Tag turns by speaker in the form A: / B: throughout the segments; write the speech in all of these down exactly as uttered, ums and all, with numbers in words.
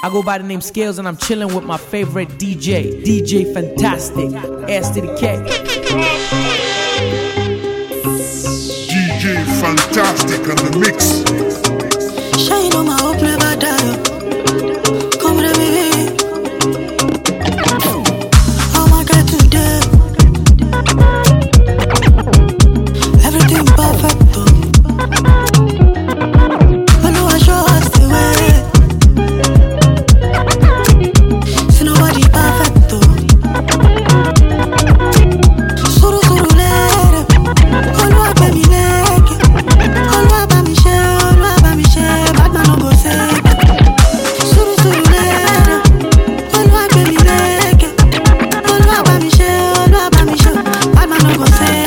A: I go by the name Scales and I'm chilling with my favorite D J, D J Fantastic, S to the K.
B: D J Fantastic on the mix.
C: Shine on my hope never die. Come to me. Oh my God, today everything perfect though. I know I show us the way. See nobody perfect though. Suru suru lere, olwa be mi leke, olwa ba mi she, olwa ba mi she, bad man no go say. Suru suru lere, olwa be mi leke, olwa ba mi she, olwa ba mi she, bad man no go say.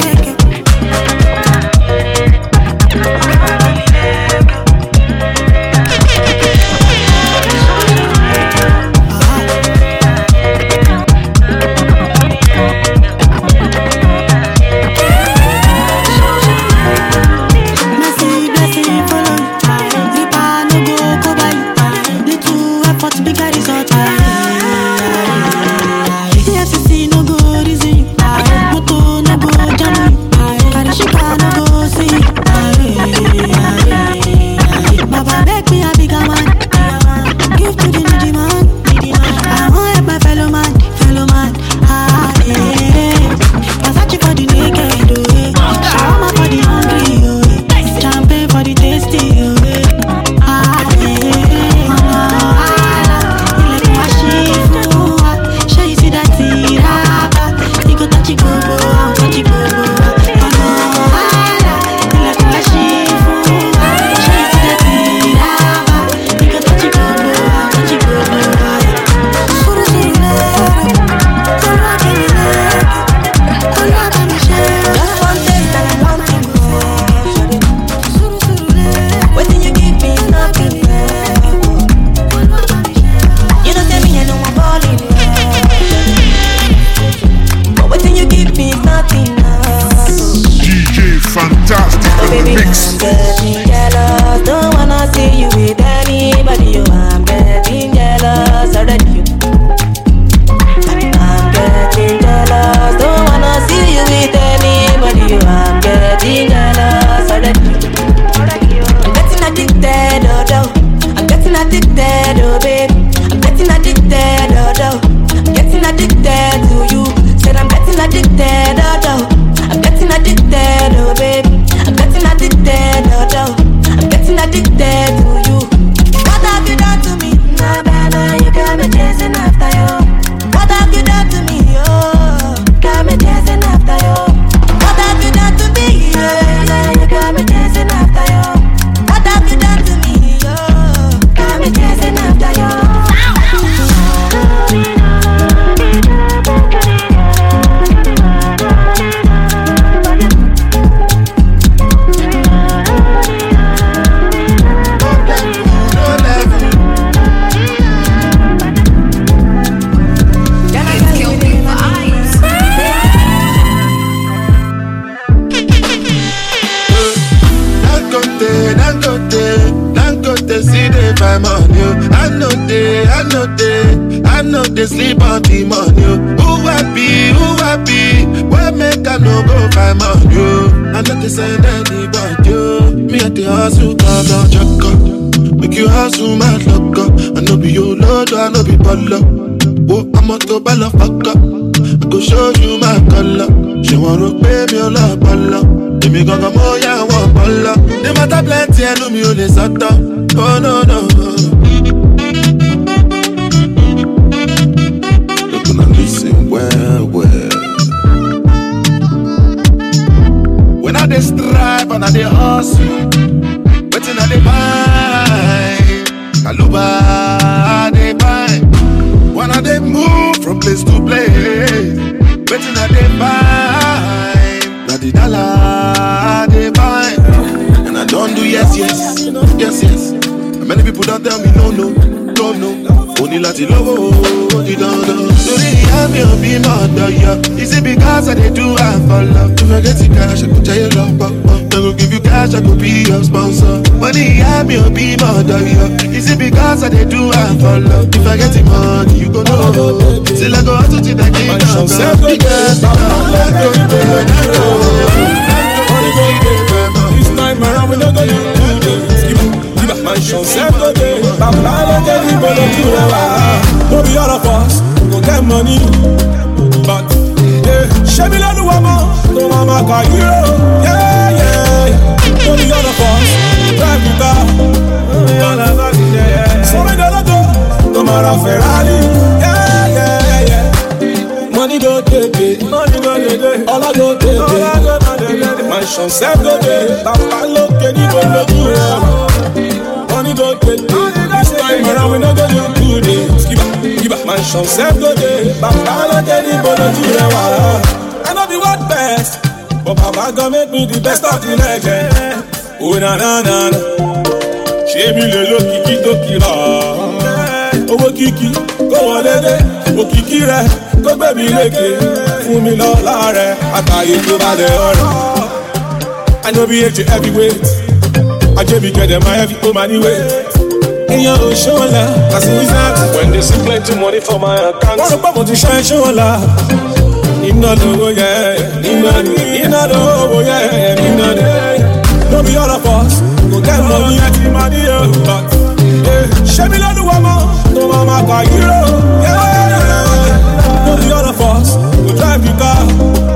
D: Sleep on the money. Who happy, who happy? Where make I no go find money? I not to send anybody. Me at the hustle, come down, check up. Make you hustle, my luck up. I know be your lord, I know be baller. Oh, I'm a to baller, fuck up. I go show you my color. She wanna pay me a lot, baller. Give me gonna more, yeah, I want baller. They matter plenty, I know me only sata. Oh, no, no, no. Listen well, well. When I dey strive and I dey hustle, waiting I dey find, Kaluba I dey find. When I dey move from place to place, waiting I dey find, na the dollar I dey find. And I don't do yes, yes, yes, yes. And many people don't tell me no, no. don't know. Only láti lówó, di dandan. Lórí ìyá mi ò bí mọ̀ ọ̀dọ̀ yọ. Is it because I dey do am for love? If I get the cash, I go tell you love, pop, pop. I go give you cash, I go be your sponsor. Money ìyá mi ò bí mọ̀ ọ̀dọ̀ yọ. Is it because I dey do am for love? If I get the money, you go know. Till I go out to the game, I'm so because I'm not going to this time around, we don't go to the mansion, seven days. Papa, look at the ball of you. Don't be all of us, go get money. But, yeah, show me the woman, no mama can hero. Yeah, yeah, don't be all of us, drive the car. So many dollars, no matter Ferrari. Yeah, yeah, yeah. Money don't take it, money don't take it. All I don't take it. Mansion, seven days. Papa, look at the ball of you. Money don't take it. This time around we not gonna do this. Give up, give up. Mansion self go day. Papa don't get it, but don't do that. I know be what best, but Papa gonna make me the best of the legend. Oh na na na na. She me le lo kiki to kila. Owo kiki, go wọlé dé. O kiki rẹ, go gbé mi lékè. Fún mi lọ́lá rẹ, àtàyè tó bá dé ọ̀rọ̀. I know be H heavyweight. I just be get them my heavy oh money way. In your ocean la, that's that. When they see plenty money for my account. Wanna pop on the shine show la. Nina do yeah, Nina Nina do yeah, Nina do. Don't be all of us, go get money, get the money but yeah, show me the woman, no mama can hero. Yeah, don't be all of us, go drive the car.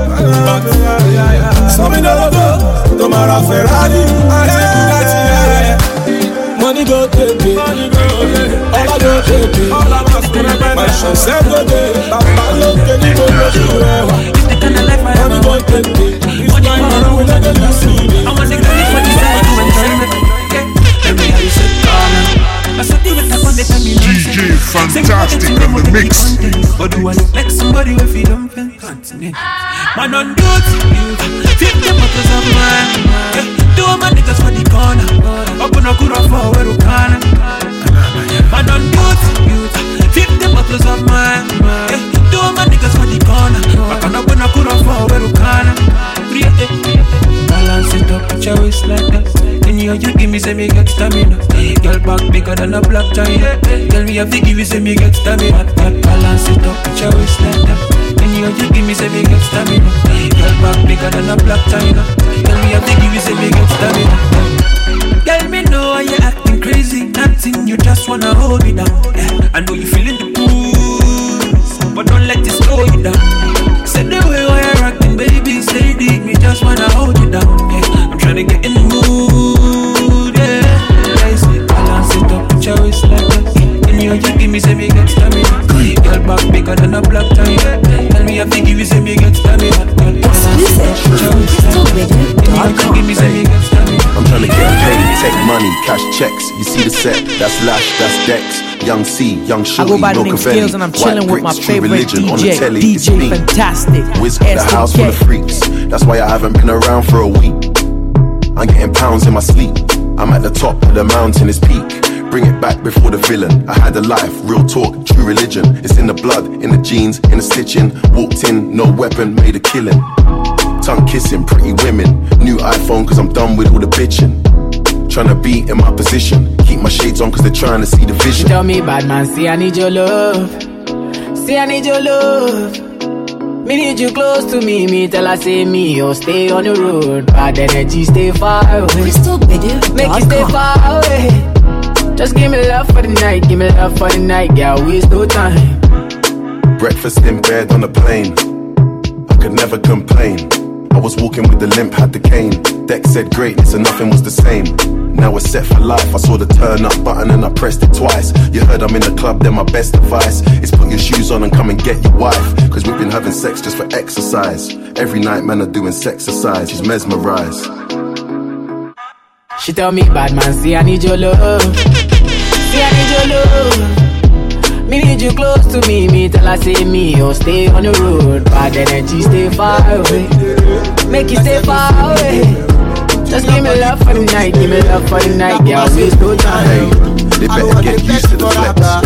D: But some in the road, no matter Ferrari. Money go take it, all I go take it. My chance every day, Papa look at the money. It's the kind of life I money go take it. It's my money when I get to see it. I want to go for the side to enjoy it. Let me hear you say, "Come." I said, "You will have on the time."
B: D J Fantastic on the mix.
A: But do I look like somebody with freedom and continent? Man on duty, fifty bottles of mine. Two of my niggas for the corner. Open a good for where you can. Man on duty, fifty bottles of mine. Two of my niggas for the corner. I can open a good for where you can. Balance it up, put your waist like that. And you, you give me, say me get stamina. Girl back bigger than a black giant. Tell me if you give me, say me get stamina. Balance it up, put your waist like that. And you, you give me, say me get stamina. Girl back bigger than a black china. Tell me if you give me, say me get stamina. Tell me no, you acting crazy. Nothing, you just wanna hold me down. Yeah, I know you feeling the blues, but don't let it slow you down. Say the way why you're acting, baby, say deep, me just wanna hold you down. Yeah, I'm tryna get in the mood. Yeah, I say balance it up, put your waist like that. And you, you give me, say me get stamina. Girl back bigger than a black tie. Tell me if you give me, say me get stamina.
E: I'm trying to get paid, take money, cash checks. You see the set, that's Lash, that's Dex. Young C, Young Shorty,
A: I go by the
E: no
A: name Skills and I'm chilling with my favorite D J, D J Fantastic.
E: Wiz got the house full of freaks. That's why I haven't been around for a week. I'm getting pounds in my sleep. I'm at the top of the mountain, it's peak. Bring it back before the villain. I had a life, real talk, true religion. It's in the blood, in the jeans, in the stitching. Walked in, no weapon, made a killing. Tongue kissing, pretty women. New iPhone cause I'm done with all the bitching. Tryna be in my position. Keep my shades on cause they're trying to see the vision.
F: Tell me bad man, see I need your love. See I need your love. Me need you close to me. Me tell I say me, oh stay on the road. Bad energy stay far away. Make you stay far away. Just give me love for the night, give me love for the night, girl, waste no time.
E: Breakfast in bed on the plane, I could never complain. I was walking with the limp, had the cane. Deck said greatness and nothing was the same. Now we're set for life, I saw the turn up button and I pressed it twice. You heard I'm in the club, then my best advice is put your shoes on and come and get your wife. Cause we've been having sex just for exercise. Every night man are doing sexercise, she's mesmerized.
F: She tell me bad man, see I need your love. See I need your love. Me need you close to me. Me tell I say me, oh stay on the road. Bad energy stay far away. Make you stay far away. Just give me love for the night, give me love for the night. Yeah, waste no time.
E: Hey, they better get used to the flex.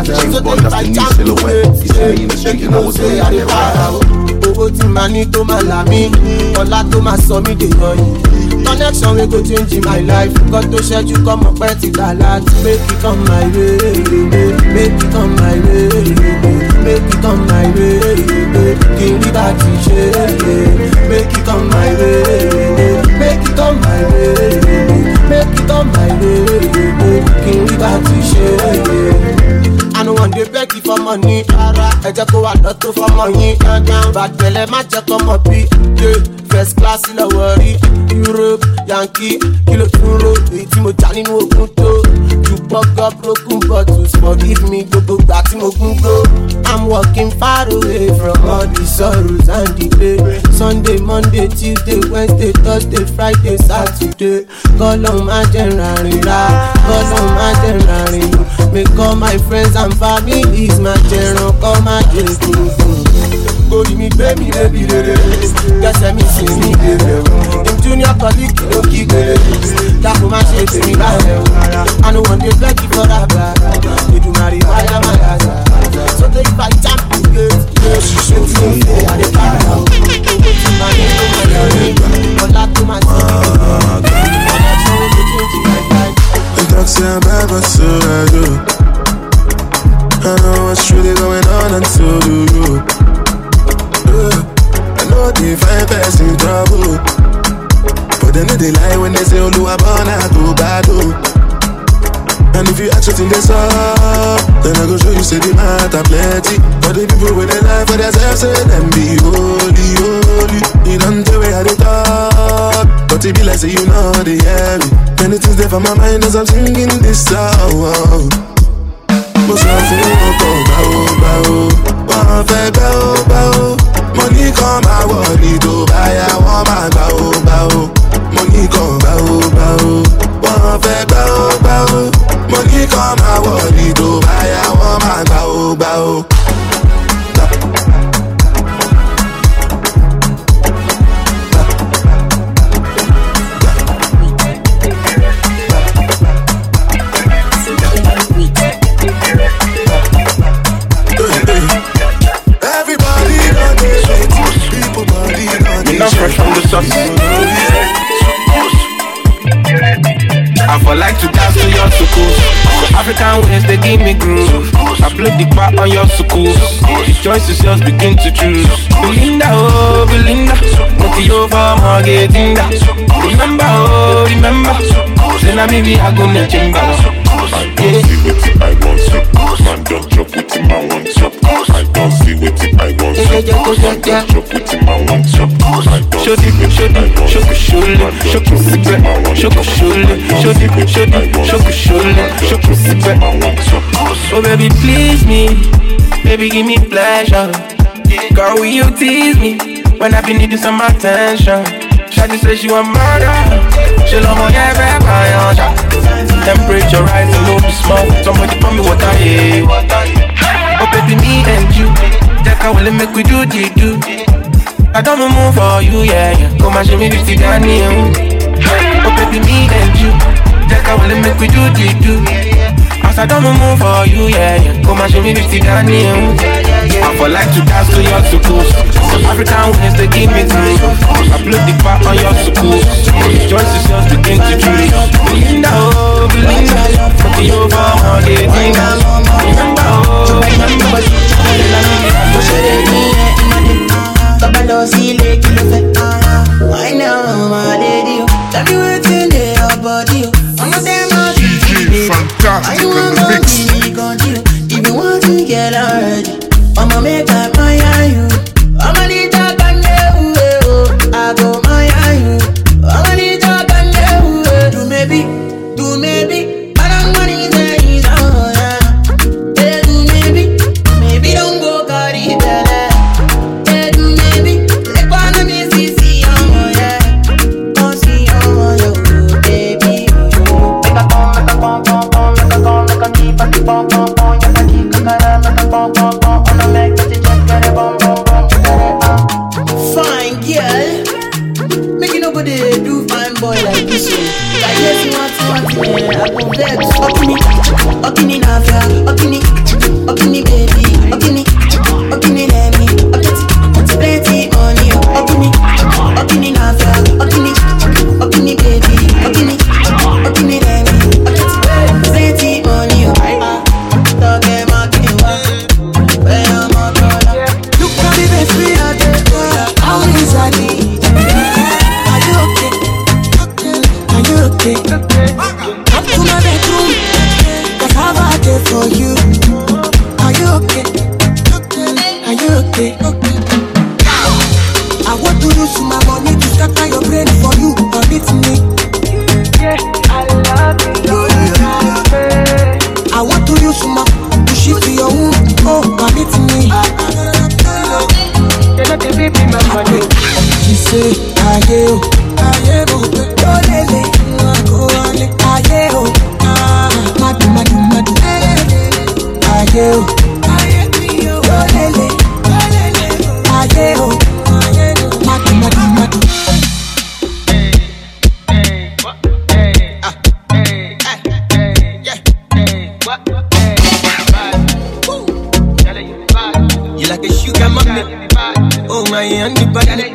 E: like James Bond, that's the new silhouette. You see me in the street, you know what's me, I get right.
G: Owó tí màá ní tó máa là mí, ọlá tó máa sọ mí dèèyàn yìí. Connection wey go change my life. Nǹkan tó ṣẹ́jú kọ́ mọ̀ pẹ́ ti gbà láti. Make it come my way, make it come my way, make it come my way. Kí n rí bá ti ṣe, make it come my way, make it come my way, make it come my way. Kí n rí bá ti ṣe. I no want to beg you for money. I just go out to for money. But tell them I just come up here. First class in the world. Europe, Yankee, Kilo Turo. Itimo Jani no Kunto. You buck up broken bottles. Forgive me, go go back to Mogungo. I'm walking far away from all the sorrows and the pain. Sunday, Monday, Tuesday, Wednesday, Thursday, Friday, Saturday. Call on my general, call on my general. Make all my friends and families my general, call my just go to me, baby, baby, baby. Guess I miss me, baby. In junior colleague, you don't keep it. That woman shake to me, I don't want to beg you for that bad. You do not require my ass. So take my time to get. She showed me, I did not know. Go to my name, go my name. All that to my city. That's how we change my life.
D: Talk say I'm ever so I do. I know what's really going on and so do you. Yeah. I know they find best in trouble, but they know they lie when they say Oluwa bona go bad. And if you actually think this up, then I go show you say the matter plenty. But the people with they lie for themselves say them be holy, holy. You don't tell me how they talk, but it be like say you know they hear me. Many things there for my mind as I'm singing this song. Mo sọ fún ọkọ̀ báwo báwo, wọ́n fẹ́ báwo báwo. Mo ní kàn máa wọlé tó báyà wọ́n máa báwo báwo. Mo ní kàn báwo báwo, wọ́n fẹ́ báwo báwo. Mo ní kàn máa wọlé tó báyà wọ́n máa báwo báwo.
A: I'm fresh from the sun. I for like to dance to your sukus. African ways they give me groove. I play the part on your sukus. The choice is yours, begin to choose. Belinda, oh Belinda, put you over Margatinda. Remember, oh remember, then I maybe I go to chamber.
B: I don't see what I want to. Man don't drop with him, I want to. I don't see what I want to. Man don't drop with him, I want to. I don't see what I want to.
A: Shook shoulder, shook cigarette, shook shoulder, shook shoulder, shook shoulder, shook cigarette. Oh baby, please me, baby give me pleasure. Girl, will you tease me when I be needing some attention? Shawty say she want murder. She love my every temperature rising, no be small. Somebody pour me water, yeah. Oh baby, me and you, that can will make we do the do. I don't move for you, yeah, yeah. Come and show me this Daniel. Oh baby, me and you, that can will make we do the do. As I don't move for you, yeah, yeah. Come and show me this Daniel. I for like to dance to your sukus. African ways they give me groove. I blow the part on your sukus. Joyce is yours, begin to choose. Belinda, oh Belinda, put you over all the things. Remember, oh remember. Baba don't see le kill effect. Why now, my lady? Tell me what's in your body. I'm a damn
B: D J Fantastic in the mix.
C: If you want to get already, I'ma make up my you. I'ma need to can you. I go my you. I'ma need to can you. Do maybe, do maybe. I don't want to say oh yeah. Hey, do maybe, maybe don't go carry that. Hey, do maybe. Let one me see see oh yeah. Oh see oh yo baby. Make a pom, make a pom pom pom, make a pom, make a keep a keep pom pom pom. Just a keep a cara, make a pom pom pom. On the make the just get a bom bom bom. Fine girl, make you nobody do fine boy like this. I guess you want to want to. Okini, Okini Nafia, Okini, Okini baby, Okini, Okini Nemi, Okiti, plenty money, Okini, Okini Nafia, Okini, Okini baby, Okini, Okini Nemi, Okiti, plenty money, talk about you, where I'm on dollar. Look at the best we are there, how is I need? Are you okay? Are you okay? Come to my bedroom, cause I've had it for you. Are you okay? Are you okay? I want to use my money to scatter your brain for you. Commit me. Yeah, I love you. I want to use my to shift your womb. Oh, commit me. You're not a baby, my money. She say, I am, I am, oh, lele, go on, I am, ah, madu, madu, madu, I am, I am, oh, lele, I am, madu, madu, madu.
G: You like a sugar mommy, oh my honey bunny.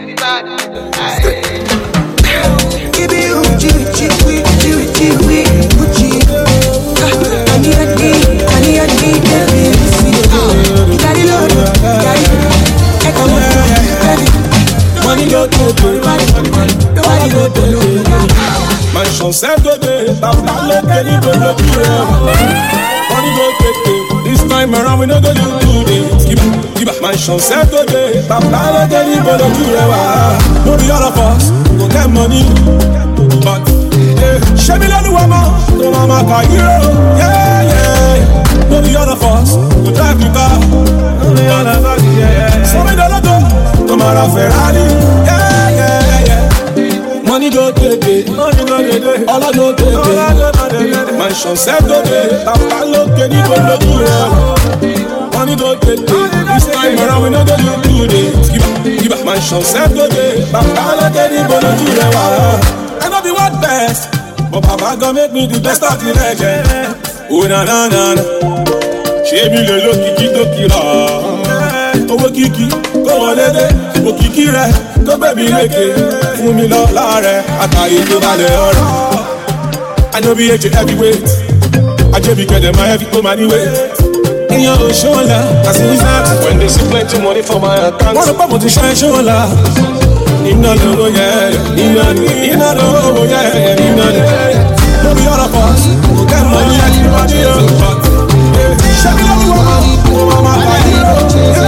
G: Give me uchi, uchi, uchi, uchi, uchi. Honey, honey, honey, honey, baby, see you. You got it all, you got it. I come on, money go to the money, nobody go to the.
D: My chance est donnée, t'as pas le délit de le tuer. Money go take it. This time around we no go do this. Give it, give it. My chance est donnée, t'as pas le délit de le tuer. No be all of us go get money, but yeah, show me the woman, no mama can hero. Yeah, yeah. No be all of us go drive the car. No be all of us, yeah. So me don't go, no matter Ferrari. Yeah, yeah, yeah. Money go take it, money go take it, all I go take it. My chance est donnée, t'as pas le délit de le tuer. Money go take it, this time around we no go do this. Give up, give up. My chance est donnée, t'as pas le délit de le tuer. I know be what best, but Papa gon' make me the best of the legend. Oh na na na na, ṣé mi lè lo kìkì tó kìlọ̀? Owó kìkì kó wọlé dé, òkìkì rẹ̀ tó gbé mi lékè. Fún mi lọ́la rẹ̀, àtàyè tó balẹ̀ ọ̀rọ̀. I know be H heavyweight, ajẹ́bi kẹ̀dẹ̀ máa heavy tó máa ní weight. Èèyàn ò ṣọ́ọ̀lá, àṣìṣe. When they see plenty money for my account, wọ́n lọ pọ̀ mo ti ṣe ṣọ́ọ̀lá. Iná lówó yẹn, iná ni, iná lówó yẹn, iná ni. No be all of us, go get money and keep money on. Ṣé mi lọ́wọ́ wọn, mo máa máa bá yín lọ.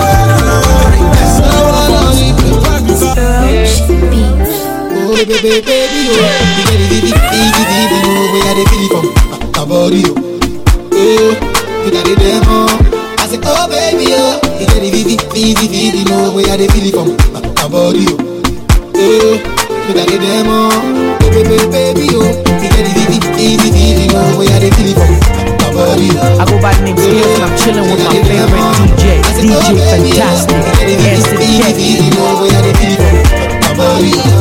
H: Oh baby, baby, baby, oh, you get it, baby, baby, baby, oh, where are they feeling from? My body, oh, oh, you got it, demo. I said, oh baby, oh, you get it, baby, baby, baby, oh, where are they feeling from? My body, oh, oh, you got it, demo. Baby, baby, baby, oh, you get it, baby, baby, baby, oh, where are they feeling from? My body, oh.
F: I go by the name Skills and I'm chilling with my favorite D J, D J Fantastic, yes to the cat.
H: Where are they feeling from? My body, oh.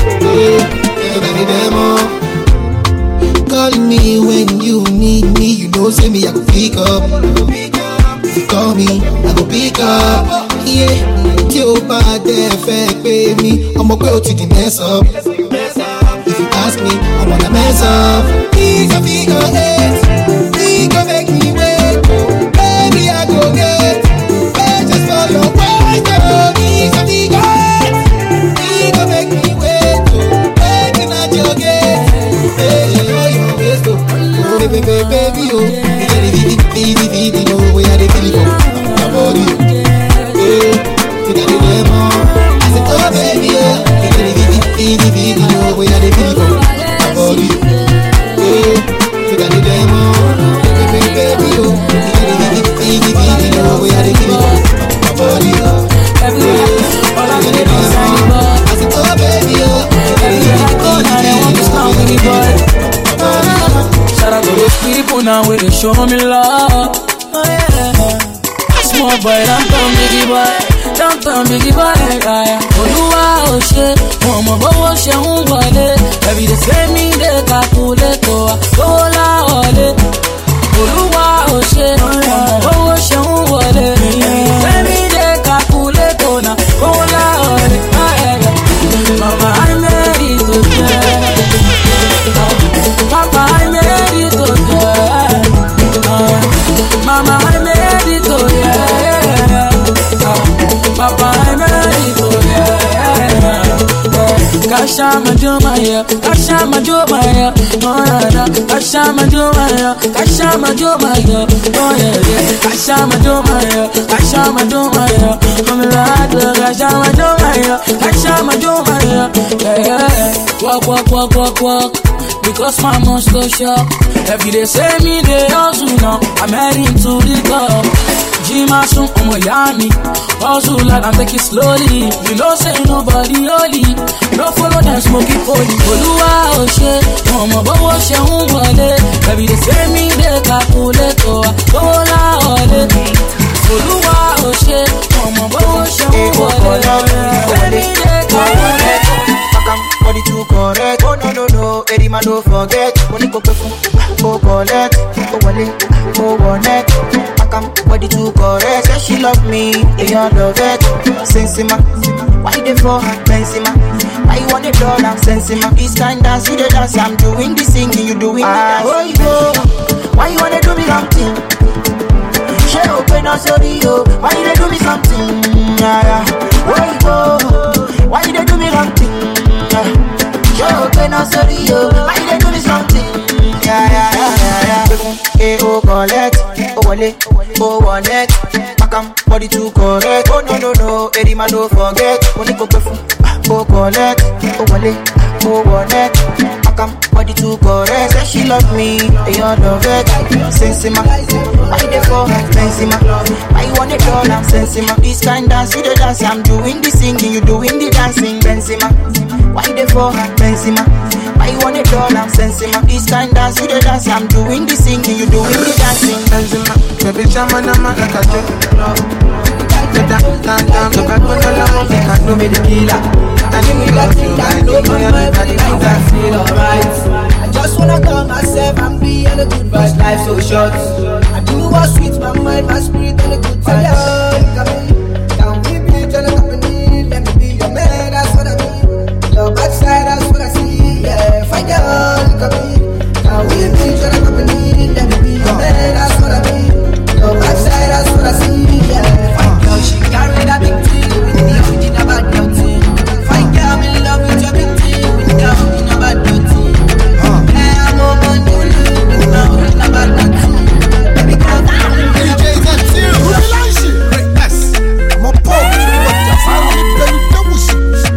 H: Call me when you need me, you know, say me, I go pick up. If you call me, I go pick up. Yeah, tí o bá dé fẹ́ pé mi, ọmọ pé o ti di mess up. If you ask me, I wanna mess up. Figure, figure eight, figure make me wait. Baby, I go get, wait just for your wife. Figure, figure eight, figure make me wait. Baby, not your gate. Hey, oh, your waist, oh, baby, baby, baby, oh. You get it, baby, baby, baby, oh, where are they feeling from? My body, oh. Hey, you got it, demo. I said, oh, baby, oh. You get it, baby, baby, baby, oh, where are they feeling from? My body, oh. Hey, you got it, demo. Baby, baby, baby, oh. You get it, baby, baby, baby, oh, where are they feeling from? My body, oh. Hey, you got it, demo. I said, oh, baby, oh. You get it, baby, baby, baby,
A: shout out to those people now where they show me love. Oh, yeah. Small boy, I'm dumb, biggie boy.
F: champion, biggie boy, yeah. Olúwa ò ṣe, wọn mọ̀ bówó ṣe ń wọlé. Every day say me dey calculate o, owó la wọlé. Olúwa ò ṣe, wọn mọ̀ bówó ṣe ń wọlé. Every day say me dey calculate o, na owó la wọlé. Mama, I made it to get. Papa, I made it to get. Mama, I made it to get. Papa, I made it to get. Kasha Majumaya, Kasha Majumaya, oh yeah, Kasha Majumaya, Kasha Majumaya, oh yeah, Kasha Majumaya, Kasha Majumaya, I'm glad Kasha Majumaya, Kasha Majumaya, yeah, yeah. Walk, walk, walk, walk, walk, because my mom's so shock. Every day say me they hustle now, I'm heading to the top. Jima soon, omo yami, hustle like I'm taking slowly. You know say nobody holy, no follow them smoking holy. Olúwa ò ṣe, omo bówó ṣe ń wọlé. Every day say me they calculate o, owó la wọlé. Olúwa ò ṣe, omo bówó ṣe ń wọlé. Say me they calculate.
G: Body too correct, oh no no no, Eddie man don't forget. Money go pay for, go collect, go wallet, go wallet. Pakam, body too correct, say she love me, they all love it. Sensima, why they for her, Benzema? Why you want a dollar, Sensima? This kind dance, you the dance, I'm doing the singing, you doing the dance. Oh you go, why you wanna do me something? She open up sorry yo, why you they do me something? Yeah yeah, oh you go, why you they do me something? Yo, open up, sorry, yo. Why they do me something? Yeah, yeah, yeah, yeah. Hey, oh, collect. Oh, wallet. Oh, wallet. Pakam, body too correct. Oh, no, no, no. Eddie man, don't forget. Money go pay. Oh, collect. Oh, wallet. Oh, wallet. Pakam, body too correct. Say she love me. They all love it. Sensima. Why they for her? Benzema. Why you want a dollar? Sensima. This kind dance, you the dance. I'm doing the singing, you doing the dancing. Benzema. Why they for her, Benzema? Why you want a dollar, Sensima? This kind dance, you the dance, I'm doing the singing, you doing the dancing.
I: Benzema, baby, chama na maka kaje. Down, down, down, go back on the line, they can't do me the killer. I need me love you, I know my mind, but I feel alright. I just wanna call myself and be on a good vibes, life so short. I do what's sweet, my mind, my spirit on a good time. Can we be on a company? Let me be your man, that's what I mean. Your backside, that's what I see, yeah. Find out, look at me. Now we be each other company. Let me be your man, that's what I mean. Your backside, that's what I see, yeah. Find girl, she carry that big thing. With me, I'm thinking about your thing. Find girl, I'm in love with your big thing. With me, I'm thinking about your thing. Yeah, I'm over you, with me, I'm thinking about that thing. Baby girl, D J Zantil, who be like shit? Greatness, I'm a poet. What the fuck? I'm a double shit.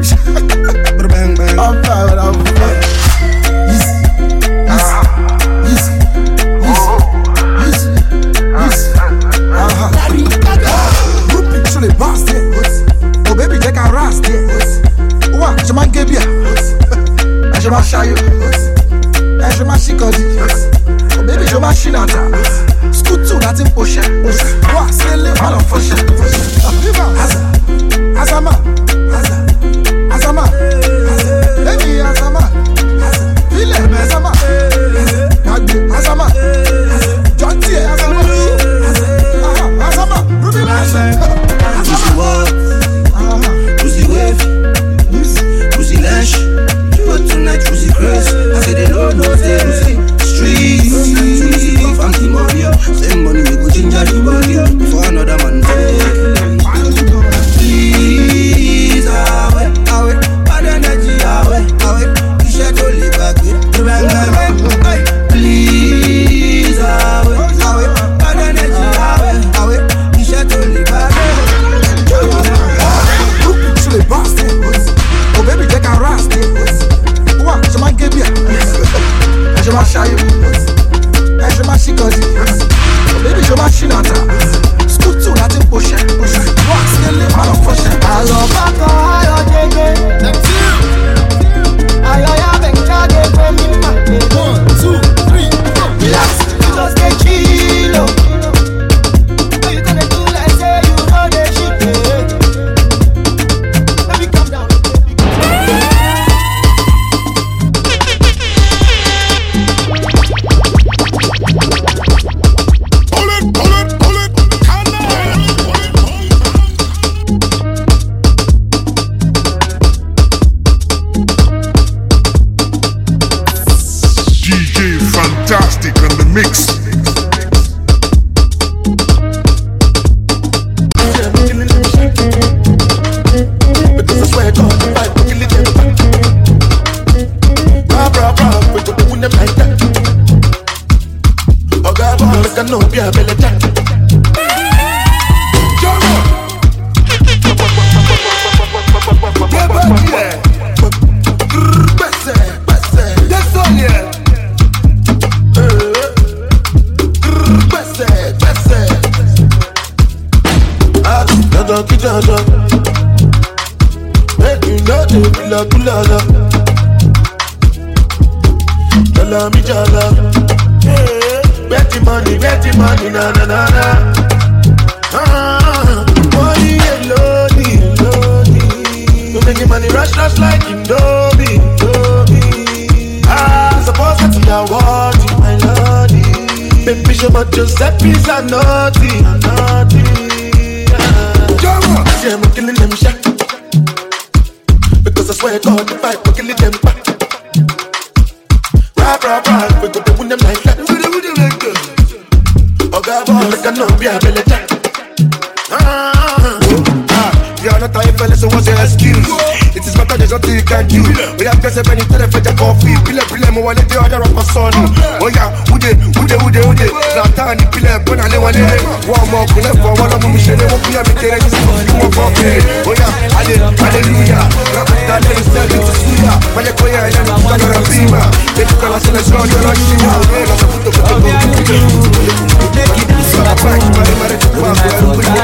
I: I'm proud of you. Easy, easy, easy, easy, easy. Uh-huh. Group picture the boss there. Oh baby, take a ras there. Oh what? Je m'en guébia. Je m'en chaille. Je m'en chicodi. Oh baby, je m'en chinata. Scooter, that's in poche. What? C'est le mal en poche. Asa, Asama, Asa, Asama. Baby, Azama, File, Azama, Nagbe, Azama, John T, Azama, Azama, Ruby Azama. Pussy walk, pussy wave, pussy lash. But tonight, pussy crash. I say they don't know, they pussy streets. Pussy come from Timorio. Same money we go ginger.
D: make a no be a belly jack. Yeah, but yeah. Besse, besse, yes, all yeah. Besse, besse. Ah, jaja, jaja. Make you know the kula kula la. Jala mi jala. Betty money, betty money, na na na na. Ah, money lonely, lonely. You making money rush, rush like Indomie, Indomie. Ah, suppose that you are wanting, my lordy. Baby, show my Giuseppe's a naughty, a naughty. Ah, see I'm killing them shot. Because I swear God, if I we're killing them back. Rap, rap, rap, we go to win them like that. Oh God, boy, make a no be a belly jack. Ah, ah, you're not a fella, so what's your excuse? It is better there's nothing you can do. We have guys when you tell them for the coffee. Pile, pile, mo wale the other rapper son. Oh yeah, ude, ude, ude, ude. Zlatani, pile, pona le wale. One more, pile, for one of them, Michelle, won't be a bit of this. Come on, coffee. Oh yeah, hallelujah. Rapper, let us tell you to see ya. Maya koya, and I'm not gonna be ma. They took a lot of the show, you're not seeing how they are supposed to put the book. So I'm back, I'm ready to go back.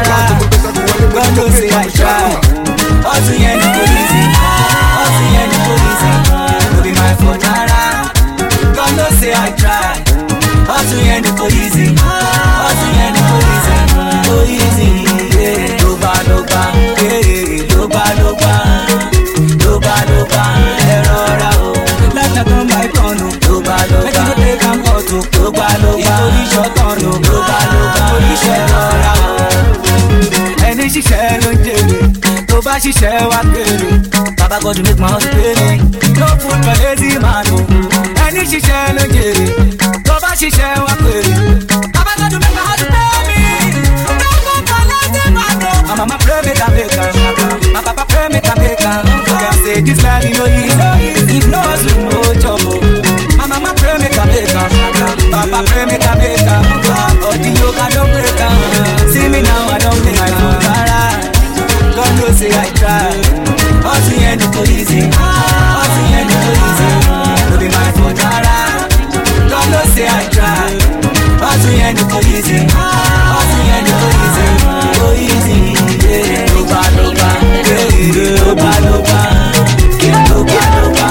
J: God knows say I try. Also yeah, no go easy. Also yeah, no go easy. No be my fault, rara. God knows say I try. Also yeah, no go easy. Also yeah, no go easy. Go easy, yeah. Loba, loba, yeah. Loba, loba, loba, loba. Errora, oh. Like that on my corner. Loba, loba. Make you take am out, oh. Loba, loba. It's only short on, oh. Loba, loba. Only errora, oh. Any she share no jelly. Bá ṣiṣẹ́ wá kéré, bàbá God make my house pay me. No food for lazy man o. Ẹni ṣiṣẹ́ ló jèrè, tó bá ṣiṣẹ́ wá kéré, bàbá God make my house pay me. No food for lazy man o. My mama pray make I make am, my papa pray make I make am. Dem say this life no easy, if no hustle no job o. My mama pray make I make am, papa pray make I make am. But the yoga don break am. See me now, I don make my phone rara. God knows say I try. Also yeah, no go easy. Also yeah, no go easy. No be my fault, rara. God knows say I try. Also yeah, no go easy. Also yeah, no go easy. Go easy, yeah. Loba, loba, yeah. Loba, loba, loba, loba.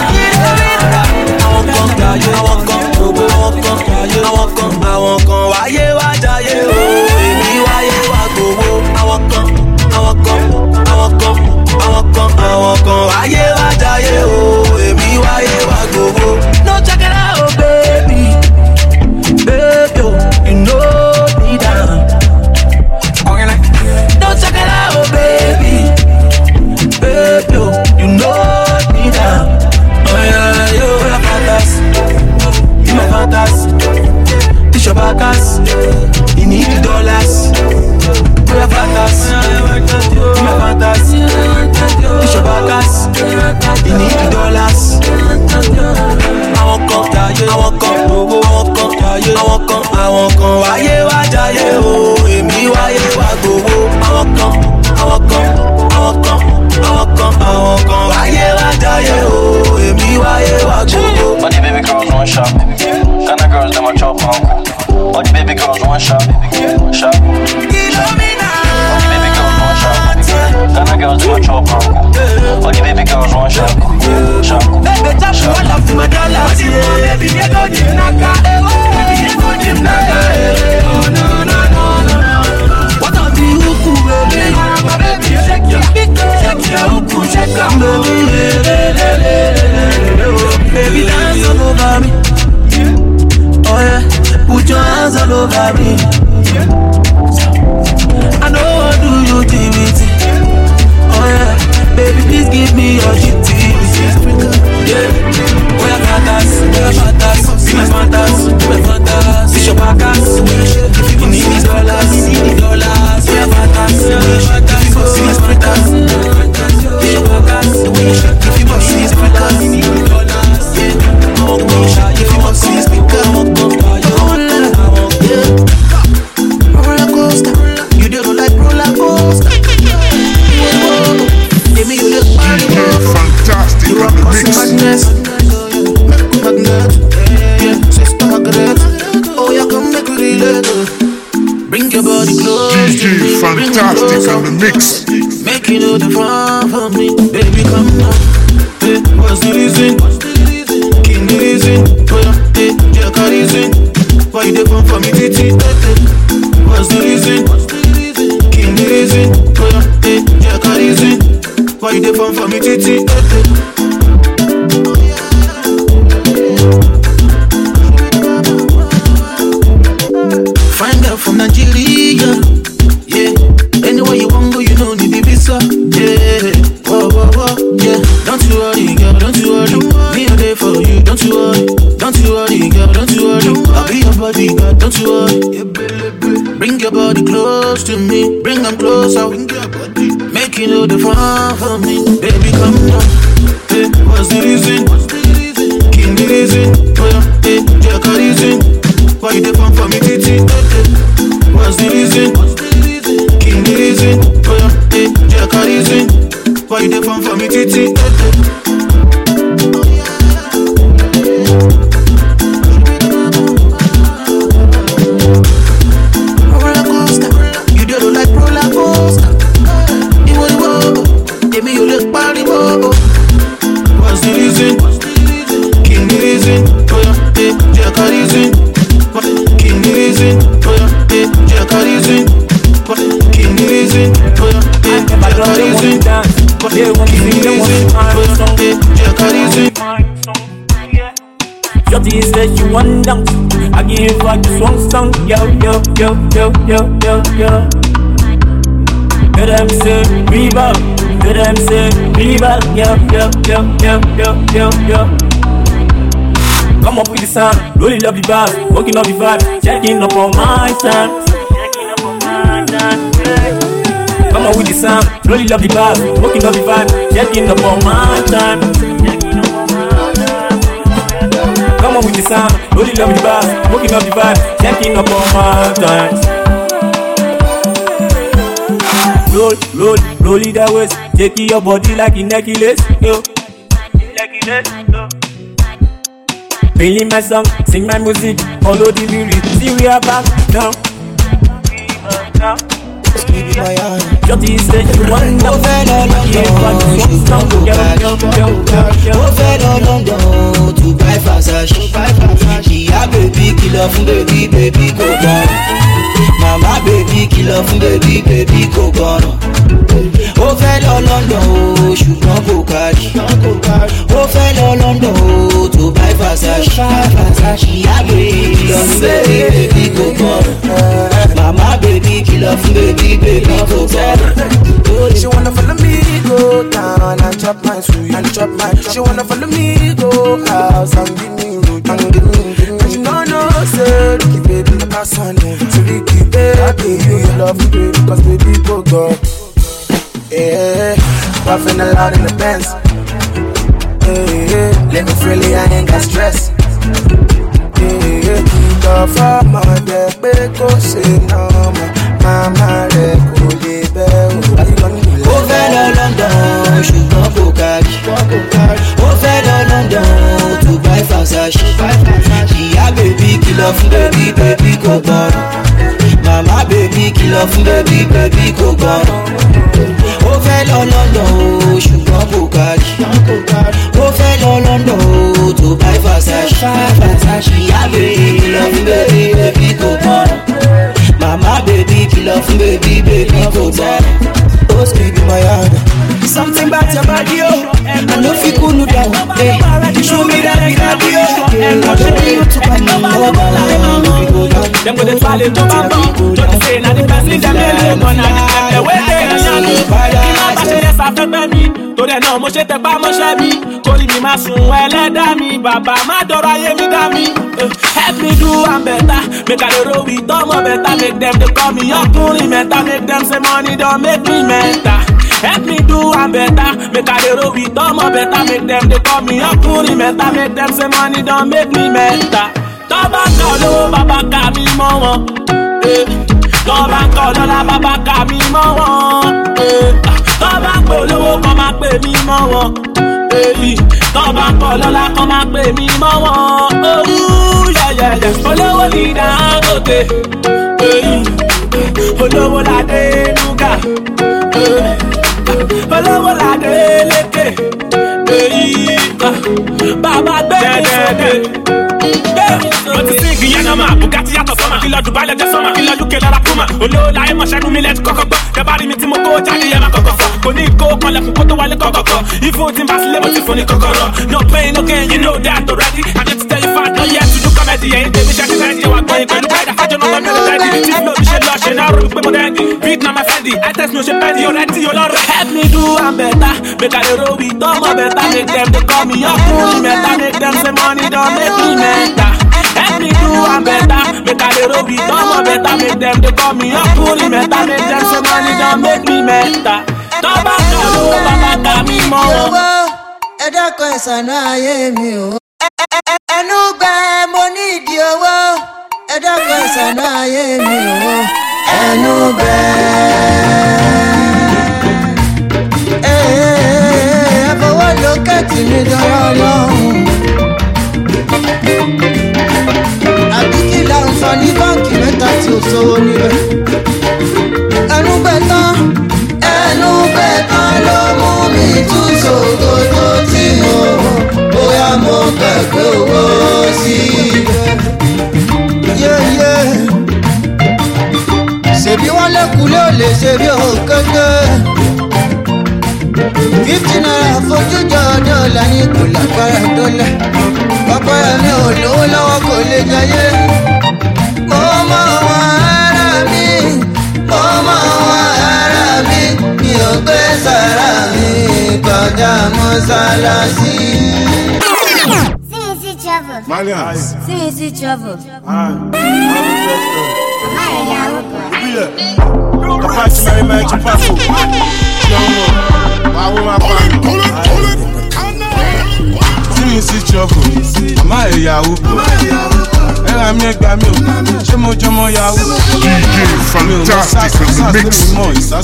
J: I won't come down, I won't come, lobo, I won't come, I won't come, I won't come. Why you, why you, oh, baby, why you, why go, I won't come. I won't come, I won't come, I won't come, I won't come. Why you, why you, oh, baby, why you, why go, no check it out, baby, baby, you know me down. No check it out, baby, baby, you know me down. Oh yeah, you my fantasy, you my fantasy. This your backus, you need the dollars. You my fantasy, you my fantasy. It's your backus, you need the dollars. I won't come, I won't come, I won't come, I won't come, I won't come. Why you, why you, oh, me, why you, why go? I won't come, I won't come, I won't come, I won't come, I won't come. Why you, why you, oh, me, why you, why go?
K: All the baby girls want shop, Ghana girls them a chop uncle. All the baby girls want shop, shop, shop. Ghana girls do a chop uncle. All the baby girls want shop, shop,
J: baby, just one of my dollars, yeah. Baby, you go gym naka, baby, you go gym naka. Oh no no no no. What on the hookoo, baby? My baby, shake your big, shake your hookoo, shake your baby. Baby, dance all over me. Oh yeah, put your hands all over me. I know how do you do it. Oh yeah, baby, please give me your shitty. Yeah, we are fantas, we are fantas, we are fantas, we are fantas. It's your backus, you need the dollars, you need the dollars. We are fantas, we are fantas, we are fantas. It's your backus, if you want to see dollars, you need the dollars. Yeah, I won't go shy if you want to see speaker. I won't go, I won't go, I won't go.
A: Bring your body close.
L: D J Fantastic on the mix.
A: Make you know the fun for me, baby, come on. Hey, what's the reason? King the reason. Oh yeah, hey, yeah, got reason. Why you dey fun for me, titi? What's the reason? King the reason. Oh yeah, hey, yeah, got reason. Why you dey fun for me, titi? Find out from Nigeria, yeah. Anywhere you want go, you know need the visa, yeah. Whoa, whoa, whoa, yeah. Don't you worry, girl, don't you worry. Me a day for you, don't you worry. Don't you worry, girl, don't you worry. I'll be your bodyguard, don't you worry. Bring your body close to me, bring them closer. Make you know the fun for me, baby, come on. Hey, what's the reason? King the reason, oh yeah, hey, yeah, got reason. Why you dey fun for me, titi? What's the reason? King the reason, oh yeah, hey, yeah, got reason. Why you dey fun for me, titi? Roller coaster, you do like roller coaster. Iwo iwo, emi you look party wo. What's the reason? King the reason, oh yeah, hey, yeah, got reason. King the reason, oh yeah, hey, yeah, got reason. King the reason, oh yeah, hey, yeah, got reason. King the reason, oh yeah, hey, yeah, got reason.
M: Shorty said she want dance, I give her this one song, yo, yo, yo, yo, yo, yo, yo. Let them say, rebel, let them say, rebel, yo, yo, yo, yo, yo, yo, yo. Come up with the sound, really love the vibe, working on the vibe, checking up on my time. Come up with the sound, really love the vibe, working on the vibe, checking up on my time. Come on with the sound, really love the vibe, working on the vibe, checking up on my time. Roll, roll, roll it that way, taking your body like a necklace, yo. Necklace, yo. Playing my song, sing my music, follow the lyrics. See we are back now. Now. Shorty said you want to
N: fẹ́ lọ London, ṣùgbọ́n kò kárí. Ó fẹ́ lọ London to buy Versace. Ìyá bèbí kìlọ̀ fún bèbí, bèbí kò gbọ́ràn. Màmá bèbí kìlọ̀ fún bèbí, bèbí kò gbọ́ràn. Ó fẹ́ lọ London ṣùgbọ́n kò kárí. Ó fẹ́ lọ London to buy Versace. Ìyá bèbí kìlọ̀ fún bèbí, bèbí kò gbọ́ràn. Màmá bèbí kìlọ̀ fún bèbí, bèbí kò gbọ́ràn.
I: She wanna follow me, go down and chop my sweet and chop my. She wanna follow me, go house and give me root and give me. And she know no say, Ricky baby, the pass on it. So Ricky baby, you love me baby, cause baby go go. Yeah, puffing a lot in the Benz. Yeah, living freely, I ain't got stress. Yeah, go for my day, baby, go say no more. Mama, let go, baby.
N: Ó fẹ́ lọ London ṣùgbọ́n kò kárí. Ó fẹ́ lọ London to buy Versace. Ìyá bèbí kìlọ̀ fún bèbí, bèbí kò gbọ́ràn. Màmá bèbí kìlọ̀ fún bèbí, bèbí kò gbọ́ràn. Ó fẹ́ lọ London ṣùgbọ́n kò kárí. Ó fẹ́ lọ London to buy Versace. Ìyá bèbí kìlọ̀ fún bèbí, bèbí kò gbọ́ràn. Màmá bèbí kìlọ̀ fún bèbí, bèbí kò gbọ́ràn.
I: Oh, baby, my heart.
N: Something about your body, oh. I know if you cool you down, hey. Show me that we love you, hey. I'm ready to come over.
M: Them go to toilet to my bum. Just say na the best thing them they live on. And the way they are yanni. Kí má bá ṣe yẹ sáfẹ́fẹ́ mi. Torí ẹ̀ náà mo ṣe tẹpá mọ́ṣẹ́ mi. Kórìí mi máa sùn ẹlẹ́dàá mi. Bàbá má dọ̀rọ̀ ayé mi dá mi. Help me do am better. Make I dey roll with ọmọ better. Make them dey call me ọkùnrin mẹ́ta. Make them say money don't make me mental. Help me do am better. Make I dey roll with ọmọ better. Make them dey call me ọkùnrin mẹ́ta. Make them say money don't make me mental. Tọ́ba kọ́ lówó bàbá ká mi mọ́ wọn. Tọ́ba kọ́ lọ́lá bàbá ká mi mọ́ wọn. Tọ́ba kọ́ lówó kọ́ máa pè mí mọ́ wọn. Tọ́ba kọ́ lọ́lá kọ́ máa pè mí mọ́ wọn. Olówó ní Dangote. olówó ládé nuga, olówó ládé lékè, bàbá gbé mi sókè. Mo ti sing yẹn náà máa Bugatti yàtọ̀ sọ́mà. Kí lọ Dubai lẹ́jọ́ sọ́mà, kí lọ U K lára Puma. Olóòlà ẹ̀ mọ̀ ṣẹ́nu mi lẹ́tí kọ́kọ́ gbọ́. Tẹ́bá rí mi tí mo kó jáde yẹn máa kọ́kọ́ fọ́. Kò ní kó kanlẹ̀kùn kó tó wálé kọ́kọ́kọ́. Ifo tí n bá sílé mo ti fún ní kọ́kọ́rọ́. No pain, no gain, you know that already. I get to tell you fat, no yet to do comedy. Ẹ̀yin tèmi ṣe ti rẹ́dí, ẹ̀wà gbọ́ ìpẹ́lú bẹ́ẹ̀dà. Fájọ́ náà wọ́n mẹ́rin rẹ́dí. Tí mo fi ṣe lọ ṣe náà rò pé mo rẹ́dí. Beat na my Fendi, I test mi ò ṣe pẹ́ẹ́dì. Yóò rẹ́dí, yóò lọ́rọ̀. Help me do am better. Make I dey roll with ọmọ better. Make them dey call me ọkùnrin mẹ́ta. Make them say money don make me mẹ́ta. Help me do am better. Make I dey roll with ọmọ better. Make them dey call me ọkùnrin mẹ́ta. Make them say money don make me mẹ́ta. Tọ́ba kan ló bàbá ká mi mọ́ o.
O: Ẹ dákun ìsànà ayé mi o. Ẹnu gbẹ mo ní ìdí owó. Ẹ dákun ìsànà ayé mi o. Ẹnu gbẹ. Ẹ fọwọ́ lókètì mi dọ́rọ́ lọ́hùn. Àbí kí là ń sọ ní báńkì mẹ́ta tí ò sówó níbẹ̀. Ẹnu gbẹ tán, ẹnu gbẹ tán ló mú mi tú ṣòkòtò tí mo wọ̀. Bóyá mo gbàgbé owó síbẹ̀. Yéyé. Ṣèbí wọ́n lékulé ò lè ṣe bí òkété. Fifty naira fojú jọ dọ́là ní kò lágbára dọ́là. Bàbá mi ò lówó lọ́wọ́ kò lè jayé. Mo mọ àwọn ará mi, mo mọ àwọn ará mi. Mi ò gbé sára mi kọjá mọ́sálásí.
P: See trouble.
D: Malians.
P: See see trouble.
D: Ah,
P: I'm Yahoo boy.
D: Apache Mary Mary Chapaco. Why would my family? See see trouble. I'm a Yahoo boy. Ẹ ra mi ẹgbàá mi o, ṣé mo jọmọ Yahoo?
L: D J Fantastic in the mix.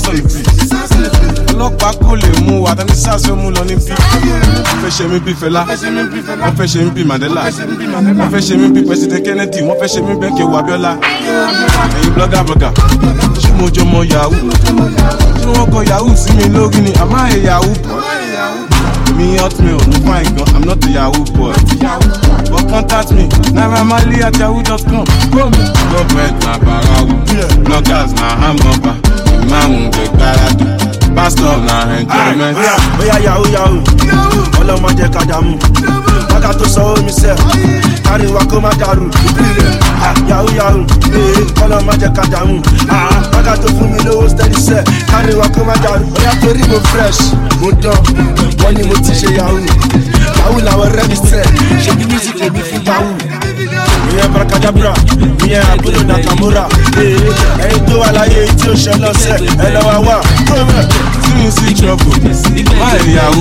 D: Ọlọ́pàá kò lè mú wa, tani sáàsì mú lọ ní bí. Wọ́n fẹ́ ṣe mí bí Fẹlá, wọ́n fẹ́ ṣe mí bí Mandela, wọ́n fẹ́ ṣe mí bí President Kennedy, wọ́n fẹ́ ṣe mí bẹ́ẹ̀ Kéwu Abíọ́lá. Ẹ̀yin blogger blogger, ṣé mo jọmọ Yahoo? Ṣé wọ́n kọ Yahoo sí mi lórí ni? Am I a Yahoo boy? Me hotmail, no fine gun, I'm not a Yahoo boy. But contact me, Naira Marley at yahoo dot com. Government na barawu, bloggers na hamburger, imam de garadu, pastor na enjoyment.
Q: Oya Yahoo Yahoo, ọlọ́mọ jẹ́ kájàmú, káká tó sọ omi sẹ́, kárí wa kó má dàrú. Yahoo Yahoo, ọlọ́mọ jẹ́ kájàmú, káká tó fún mi lówó steady sẹ́, kárí wa kó má dàrú. Oya torí mo fresh, mo dán, wọ́n ní mo ti ṣe Yahoo. Yahoo làwọn rẹ́mi sẹ́, ṣe bí music lèmi fi Yahoo. Ìyẹn Barakadabra, ìyẹn Àbúrò Nakamura, ẹ̀yin tó wà láyé tí ó ṣe lọ́sẹ̀, ẹ lọ́wọ́ wà.
D: See me see trouble, why Yahoo?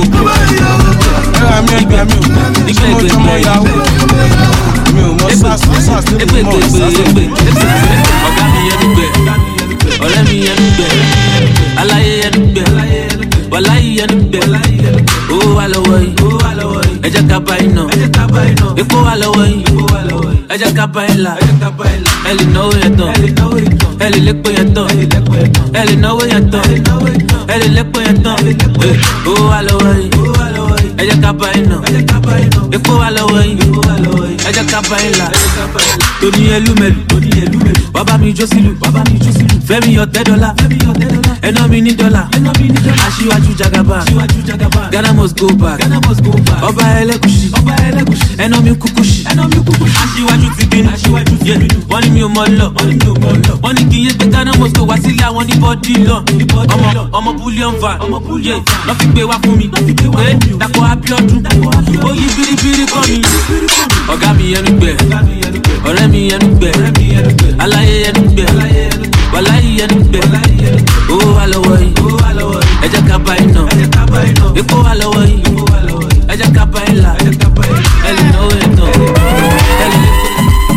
D: Ẹ ra mi ẹgbẹ́ mi o, ṣé mo jọmọ Yahoo? Mi ò mọ sars sars tó fi mọ sars.
R: Ọ̀gá mi yẹn dùgbẹ́, ọ̀rẹ́ mi yẹn dùgbẹ́, aláyé yẹn dùgbẹ́, wàláyé yẹn dùgbẹ́, owó wà lọ́wọ́ yìí, ẹ jẹ́ ká bá iná, epo wà lọ́wọ́ yìí, ẹ jẹ́ ká bá ilà, ẹ lè náwó yẹn tán, ẹ lè lépo yẹn tán, ẹ lè náwó yẹn tán, ẹ lè lépo yẹn tán, owó wà lọ́wọ́ yìí, ẹ jẹ́ ká bá iná, epo wà lọ́wọ́ yìí, ẹ jẹ́ ká bá ilà, tóní ẹlúmẹlú, bàbá mi jó sílù, fẹ́mi ọ̀tẹ́ dọ́là, ẹná mi ní dọ́là, aṣíwájú jagaba, Ghana must go back, ọba ẹlẹ́kùṣì, ẹná mi kúkúṣì, aṣíwájú ti bínú, wọ́n ní mi ò mọ̀ lọ, wọ́n ní kí n yé pé Ghana must go wá sílé àwọn ní bọ́dí lọ, ọmọ ọmọ bullion van, lọ́ fi gbé wá fún mi, Dàpọ̀ Abíọ́dún, ó yí biribiri kọ́ mi, ọ̀gá mi yẹnu gbẹ, ọ̀rẹ́ mi yẹnu gbẹ, aláyé yẹnu gbẹ, wàláyé yẹnu gbẹ, owó wà lọ́wọ́ yìí, ẹ jẹ́ ká bá iná, epo wà lọ́wọ́ yìí, ẹ jẹ́ ká bá ilà, ẹ lè náwó yẹn tán, ẹ lè lépo.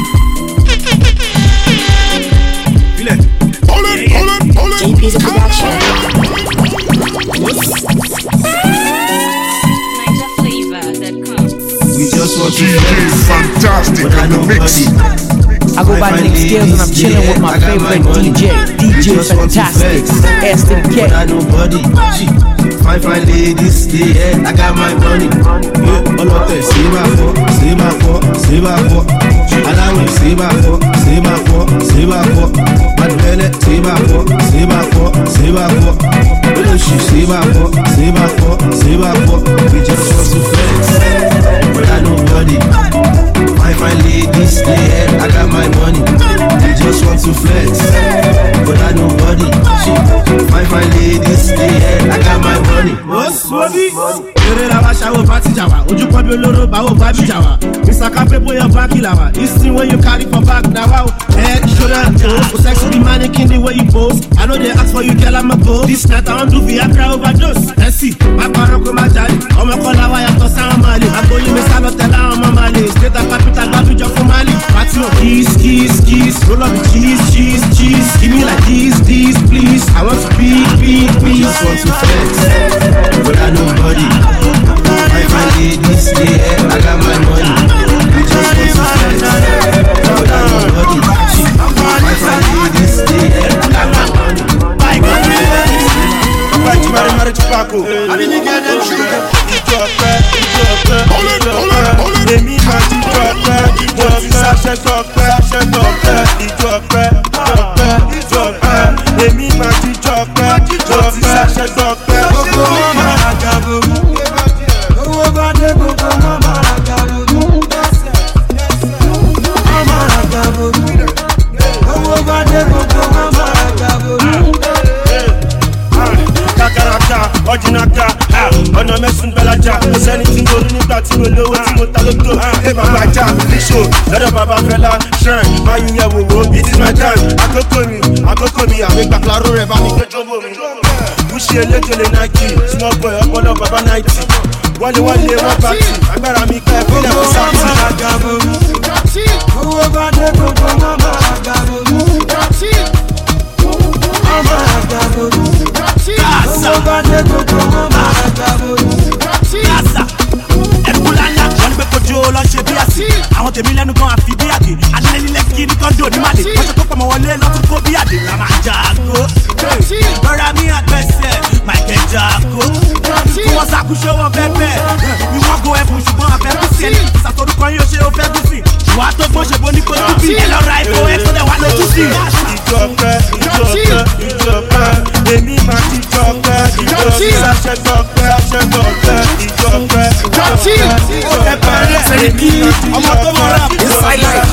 P: J P's production.
L: We just want to D J Fantastic in the mix.
F: I go by Nick Scales and I'm chilling with my favorite D J, D J Fantastic, Aston K.
Q: I nobody. Fine, fine ladies, stay here. I got my money. Yeah, all of them. Save my for, save my for, save my for. Allow me, save my for, save my for, save my for. Bad belly, save my for, save my for, save my for. Little shit, save my for, save my for, save my for. We just want to flex, but I nobody. Fine, fine ladies, stay here. I got my money. We just want to flex, but I nobody. Fine, fine ladies, stay here. I got my money.
S: What's money? Ere la wa shawo party jawa. Oju ko bi oloro ba wo ba bi jawa. Mister Cafe boy your back lawa. This thing when you carry for back now wow. Head, shoulder, toe. Sexy be mannequin the way you pose. I know they ask for you, girl, I'm a go. This night I want to be a crowd overdose. Let's see. My parent come out jolly. I'm a call away to San Mali. I'm going to miss out tell I'm a Mali. State a capital, got to jump for Mali. What's your keys, keys, keys? Roll up the cheese, cheese, cheese. Give me like this, this, please. I want to be, be, be.
Q: Just want to flex, but I nobody. My fine ladies, stay here. I got my money. We just want to flex, but I nobody. My fine ladies, stay here. I got my money. My money. I'm going to marry, marry Tupaco. I didn't get them shit. It's your pet, it's your pet, it's your pet. They mean my it's your pet, it's your pet. Sasha your pet, Sasha your pet. It's your pet, your pet, it's your pet. They mean my it's your pet, it's your pet. Sasha your pet. Go mama, agabo. Go over there, go mama, agabo. Mama, agabo. Go over there, go mama, agabo. Kakaraka, Ojinaka, ọ̀nà mẹ́sùn bẹ́lájà. Kò sẹ́ni tí mo rí nígbà tí mo lówó tí mo ta lóko. Ẹ bàbá ajá, níṣó, lọ́dọ̀ bàbá Fẹlá, shrine, máa yín yẹ wòwò. It is my time, àkókò mi, àkókò mi, àwọn ìgbà kìláró rẹ̀ bá mi gbé jọ́bọ̀ mi. Bùsì eléjòlè Nike, small boy ọpọlọ bàbá náìtì. Wálé wálé wọ́n bá tì, agbára mi ká ẹ̀fọ́ lẹ́kọ̀ọ́ sáàtì. Owó bá dé gbogbo mọ́mọ́ àgàbò. Mọ́mọ́ àgàbò. Owó bá dé gbogbo mọ́mọ́ àgàbò.
M: Kásá, ẹ̀kú lánàá, wọ́n ní pé kojú lọ ṣe bí àsì. Àwọn tèmi lẹ́nu kan àfi bí àgè. Adélẹ́lẹ́ kí ní kọ́ńdò ní Màlè. Wọ́n ṣe tó pọ̀ mọ́ wọlé lọ́tún kó bí àdè. Làmà jago. Lọ́ra mi àgbẹ̀sẹ̀, Michael Jago. Kí wọ́n ṣàkóso wọn fẹ́ bẹ́ẹ̀. Bí wọ́n go ẹ̀fún ṣùgbọ́n àfẹ́ kú sí. Ṣàtòrúkọ yóò ṣe ó fẹ́ kú sí. Ìwà tó gbọ́n ṣe bó ní kó tún bí. Ẹ lọ ra ipò ẹ̀kọ́ dẹ̀ wá lójú sí.
Q: Ìjọpẹ́, ìjọpẹ́, ìjọpẹ́. Èmi máa ti jọpẹ́. Ìjọpẹ́, ṣàṣẹ́gbọ̀pẹ́, ṣàṣẹ́gbọ̀pẹ́. Ìjọpẹ́, ìjọpẹ́. Ó kẹ́ bẹ̀rẹ̀.
S: Sẹ́ríkì, ọmọ tó mọ̀ rà. Inside life.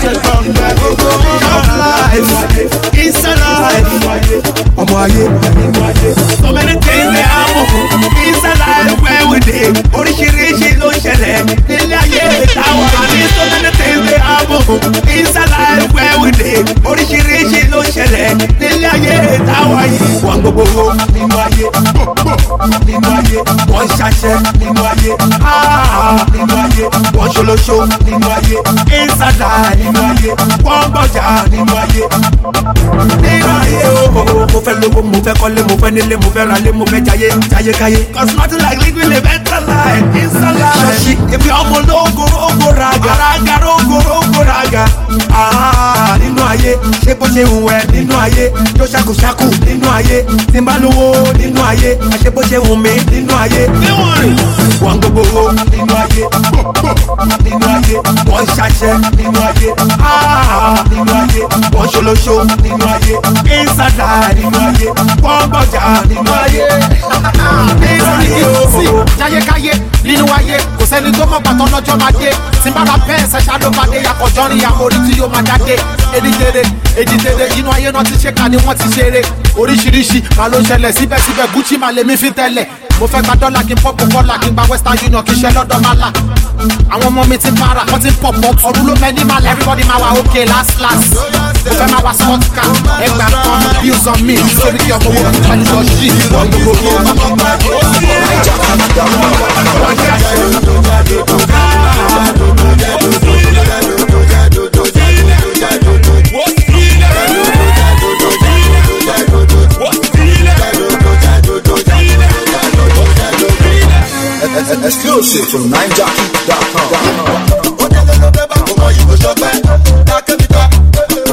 S: Inside life. Ọmọ ayé. So many things dey happen. Inside life where we dey. Oríṣiríṣi ló ṣẹlẹ̀. Nílé ayé táwọn àmì. So many things dey happen. Inside life where we dey. Oríṣiríṣi ló ṣẹlẹ̀. Nílé ayé táwọn yìí. Wọ́n gbogbo wo nínú ayé. Nínú ayé. Wọ́n ṣaṣẹ́ nínú ayé. Nínú ayé. Wọ́n ṣolóṣo nínú ayé. Inside life nínú ayé. Wọ́n gbọ́jà nínú ayé. Nínú ayé o. Mo fẹ́ lówó, mo fẹ́ kọ́lé, mo fẹ́ nílé, mo fẹ́ ralé, mo fẹ́ jayé, jayé káyé. Cause nothing like living a better life. Inside life. Ṣọ́ọ̀ṣì èmi ọmọ ológo ogo raga. Raga rogo rogo raga. Ah, nínú ayé. Ṣé bó ṣe hùn ẹ́ nínú ayé? Tó ṣàkóṣàkó nínú ayé. Tí n bá lówó nínú ayé. Àṣé bó ṣe hùn mí nínú ayé. Wọ́n gbogbo wo nínú ayé. Nínú ayé. Wọ́n ṣàṣẹ nínú ayé. Ah, nínú ayé. Wọ́n ṣolóṣo nínú ayé. Inside life nínú ayé. Wọ́n gbọ́jà nínú ayé. Nínú ayé o.
T: Jayékáyé nínú ayé kò sẹ́ni tó mọ̀ pàtó lọ́jọ́ máa dé. Tí n bá ra bẹ́ẹ̀ ṣẹ̀ṣá ló máa dé. Yàkọ̀jọ́ rin àmórí tí yóò máa jáde. Èdìdèrè èdìdèrè inú ayé náà ti ṣe ká ni wọ́n ti ṣeré. Oríṣiríṣi màá ló ṣẹlẹ̀ síbẹ̀síbẹ̀ Gucci màá lè mí fi tẹ́lẹ̀. Mo fẹ́ gba dọ́là kí n pọ́pù kọ́là kí n gba Western Union kí n ṣe lọ́dọ̀ máa là. Àwọn ọmọ mi ti para wọ́n ti pọ̀ pọ̀ ọdún ló mẹ́ ní máa lẹ̀. Everybody máa wà okay last last. Mo fẹ́ máa wá sport car ẹgbàá kan bills on me. Nítorí kí ọmọ owó kúta ní lọ sí ìwọ̀n gbogbo owó.
E: Exclusive from nine jockey dot com.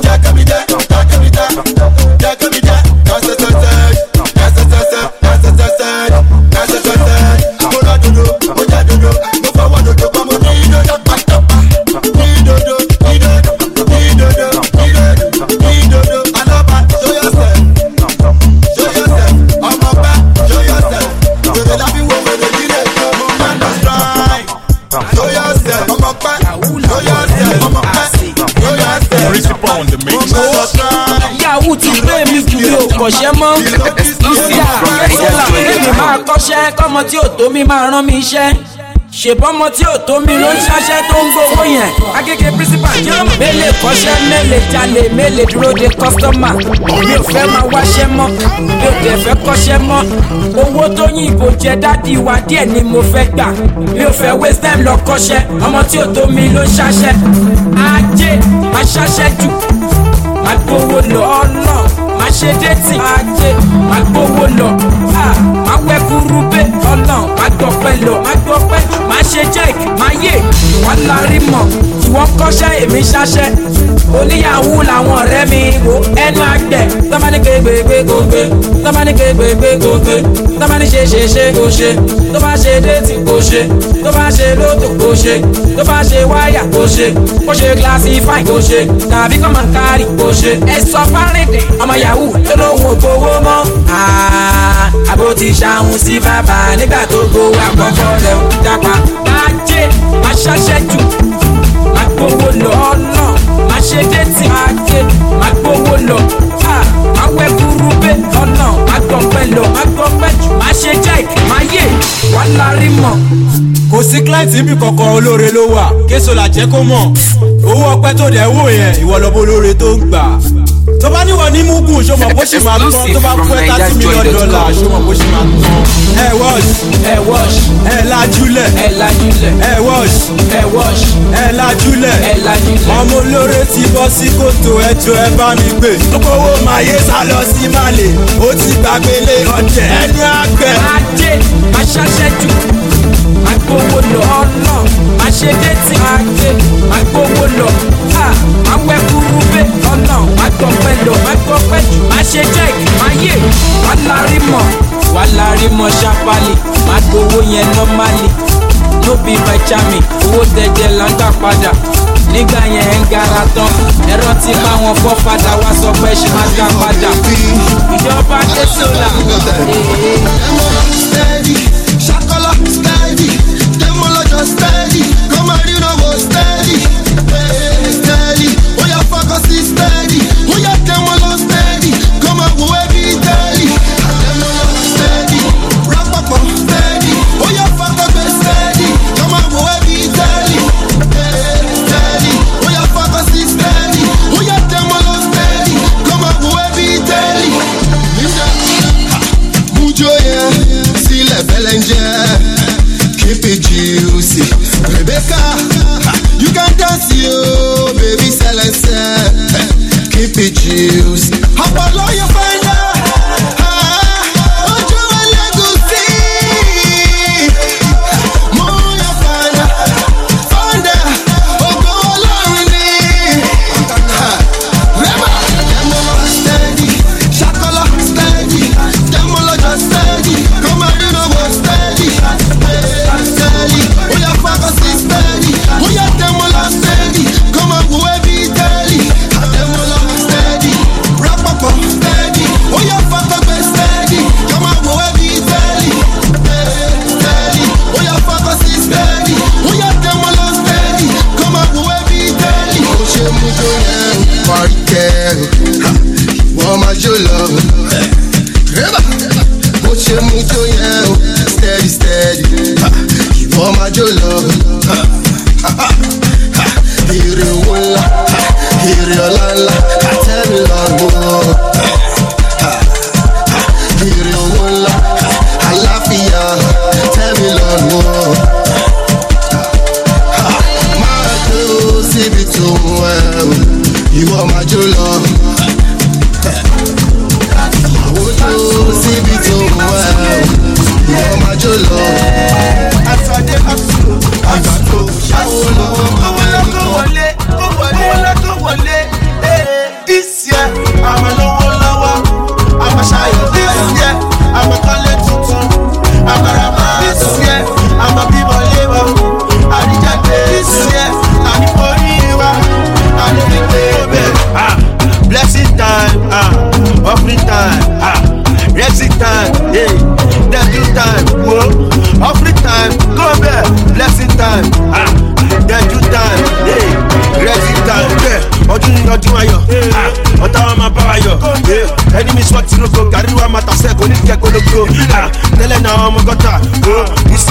F: kọ̀ṣẹ́ mọ́. ìsíà kẹsọ́là èmi máa kọ́ṣẹ́ kọ́mọ tí ò tó mi máa rán mi iṣẹ́. ṣèbọ́mọ tí ò tó mi ló ń ṣaṣẹ́ tó ń gbowó yẹn. agége principal mélèé kọ́ṣẹ́ mélèé jalè mélèé dúró de kọ́sítọ́mà. mi ò fẹ́ máa wáṣẹ́ mọ́ mi ò dẹ̀ fẹ́ kọ́ṣẹ́ mọ́. owó tó yìnbó jẹ dádì wa díẹ̀ ni mo fẹ́ gbà. mi ò fẹ́ waste time lọ kọ́ṣẹ́ ọmọ tí ò tó mi ló ń ṣaṣẹ́. ajé máa ṣaṣẹ́ jù máa gbowó lọ ọ̀nà máa ṣe déètì ajé máa gbowó lọ máa wẹ́ kúrúbé ọ̀nà máa gbọ́pẹ́ lọ máa gbọ́pẹ́ máa ṣe jẹ́k máa yé wọ́n larí mọ̀ tí wọ́n kọ́ṣẹ́ èmi ṣaṣẹ́ oníyàwó làwọn ọ̀rẹ́ mi wò ẹnu àgbẹ̀ tọ́mání gbégbégbé kò gbé tọ́mání gbégbégbé kò gbé tọ́mání ṣe ṣe ṣe kò ṣe tó bá ṣe déètì kò ṣe tó bá ṣe lótò kò ṣe tó bá ṣe wáyà kò ṣe kó ṣe classify kò ṣe tàbí kọ́ máa kárì kò ṣe ẹ sọ fárìndì ọmọ yahoo tó lóhùn ògbówó mọ́ àbó ti ṣàhùn sí bàbá nígbà tó gbowó àkọ́kọ́ rẹ̀ ń dápa ajé máa ṣaṣẹ́ jù máa gbowó lọ ọ̀nà máa ṣe déètì ajé máa gbowó lọ máa wẹ́ kúrúbé ọ̀nà máa gbọ̀pẹ́ lọ máa gbọ̀pẹ́ jù máa ṣe jẹ́k máa yé wà lárí mọ̀.
Q: kò sí kílàǹtì níbi kankan olóore ló wà késo là jẹ́ kó mọ̀ owó ọpẹ́ tó dẹ̀ wò yẹn ìwọ lọ́bọ̀ olóore tó ń gbà tó bá níwọ̀ ní mugu ṣọmọ bó ṣe máa tán tó bá fún ẹ thirty million dollar ṣọmọ bó ṣe máa tán. ẹ wọ́ọ̀ṣ
F: ẹ wọ́ọ̀ṣ
Q: ẹ lajúlẹ̀
F: ẹ lajúlẹ̀
Q: ẹ wọ́ọ̀ṣ
F: ẹ wọ́ọ̀ṣ
Q: ẹ lajúlẹ̀
F: ẹ lajúlẹ̀
Q: ọmọ olóore ti bọ́ sí kòtò ẹjọ́ ẹ bá mi gbé. owó máa yé sá lọ sí Mali ó ti gbàgbélé ọ̀dẹ̀ ẹni àgbẹ̀.
F: ajé máa ṣaṣẹ́ jù máa gbowó lọ ọ̀nà máa ṣe déètì ajé máa gbowó lọ máa wẹ́ kúrúbé ọ̀nà máa gbọ̀pẹ́ lọ máa gbọ̀pẹ́ jù máa ṣe jẹ́k máa yé wà lárí mọ̀ wà lárí mọ̀ ṣàpálì máa gbowó yẹn nọ́málì no be by chami owó tẹ̀jẹ̀ là ń gbà padà nígbà yẹn ń gara tán ẹ̀rọ ti bá wọn fọ́ padà wá sọ pé ṣe máa gbà padà ìjọba dé sólà.
D: Shakala steady, demology steady, come on you know go steady, steady. Oh yeah, focus is steady, oh yeah, demolo steady, come on go every steady, demolo steady, rap up steady, oh yeah, focus is steady, come on go every steady, steady. Oh yeah, focus is steady, oh yeah, demolo steady, come on go every steady. Mujo yeah. Bellinger, keep it juicy. Rebecca, you can dance, yo, baby Celeste. Keep it juicy. How about all your friends? Steady, steady, you want my jolo. Here you will, here you la, tell me Lord, here you will, Alafia, tell me Lord, my girl, see me too well, you want my jolo. See me too well, you want my jolo. I did have to, I got to show this year, I'm a lower lower, I'm a shy. This year, I'm a calling tutu, I'm a rama. This year, I'm a people labor. I reject this year, I'm the forever, I'm the baby. Ah, blessing time, ah, offering time, ah, exit time, hey, devil time, whoa, offering time, go back, blessing time, ah, devil time, hey, exit time, yeah. Ọdún ọdún ayọ̀, ọ̀tá wa máa bá wa yọ̀, ẹni mi sọ tí ló kó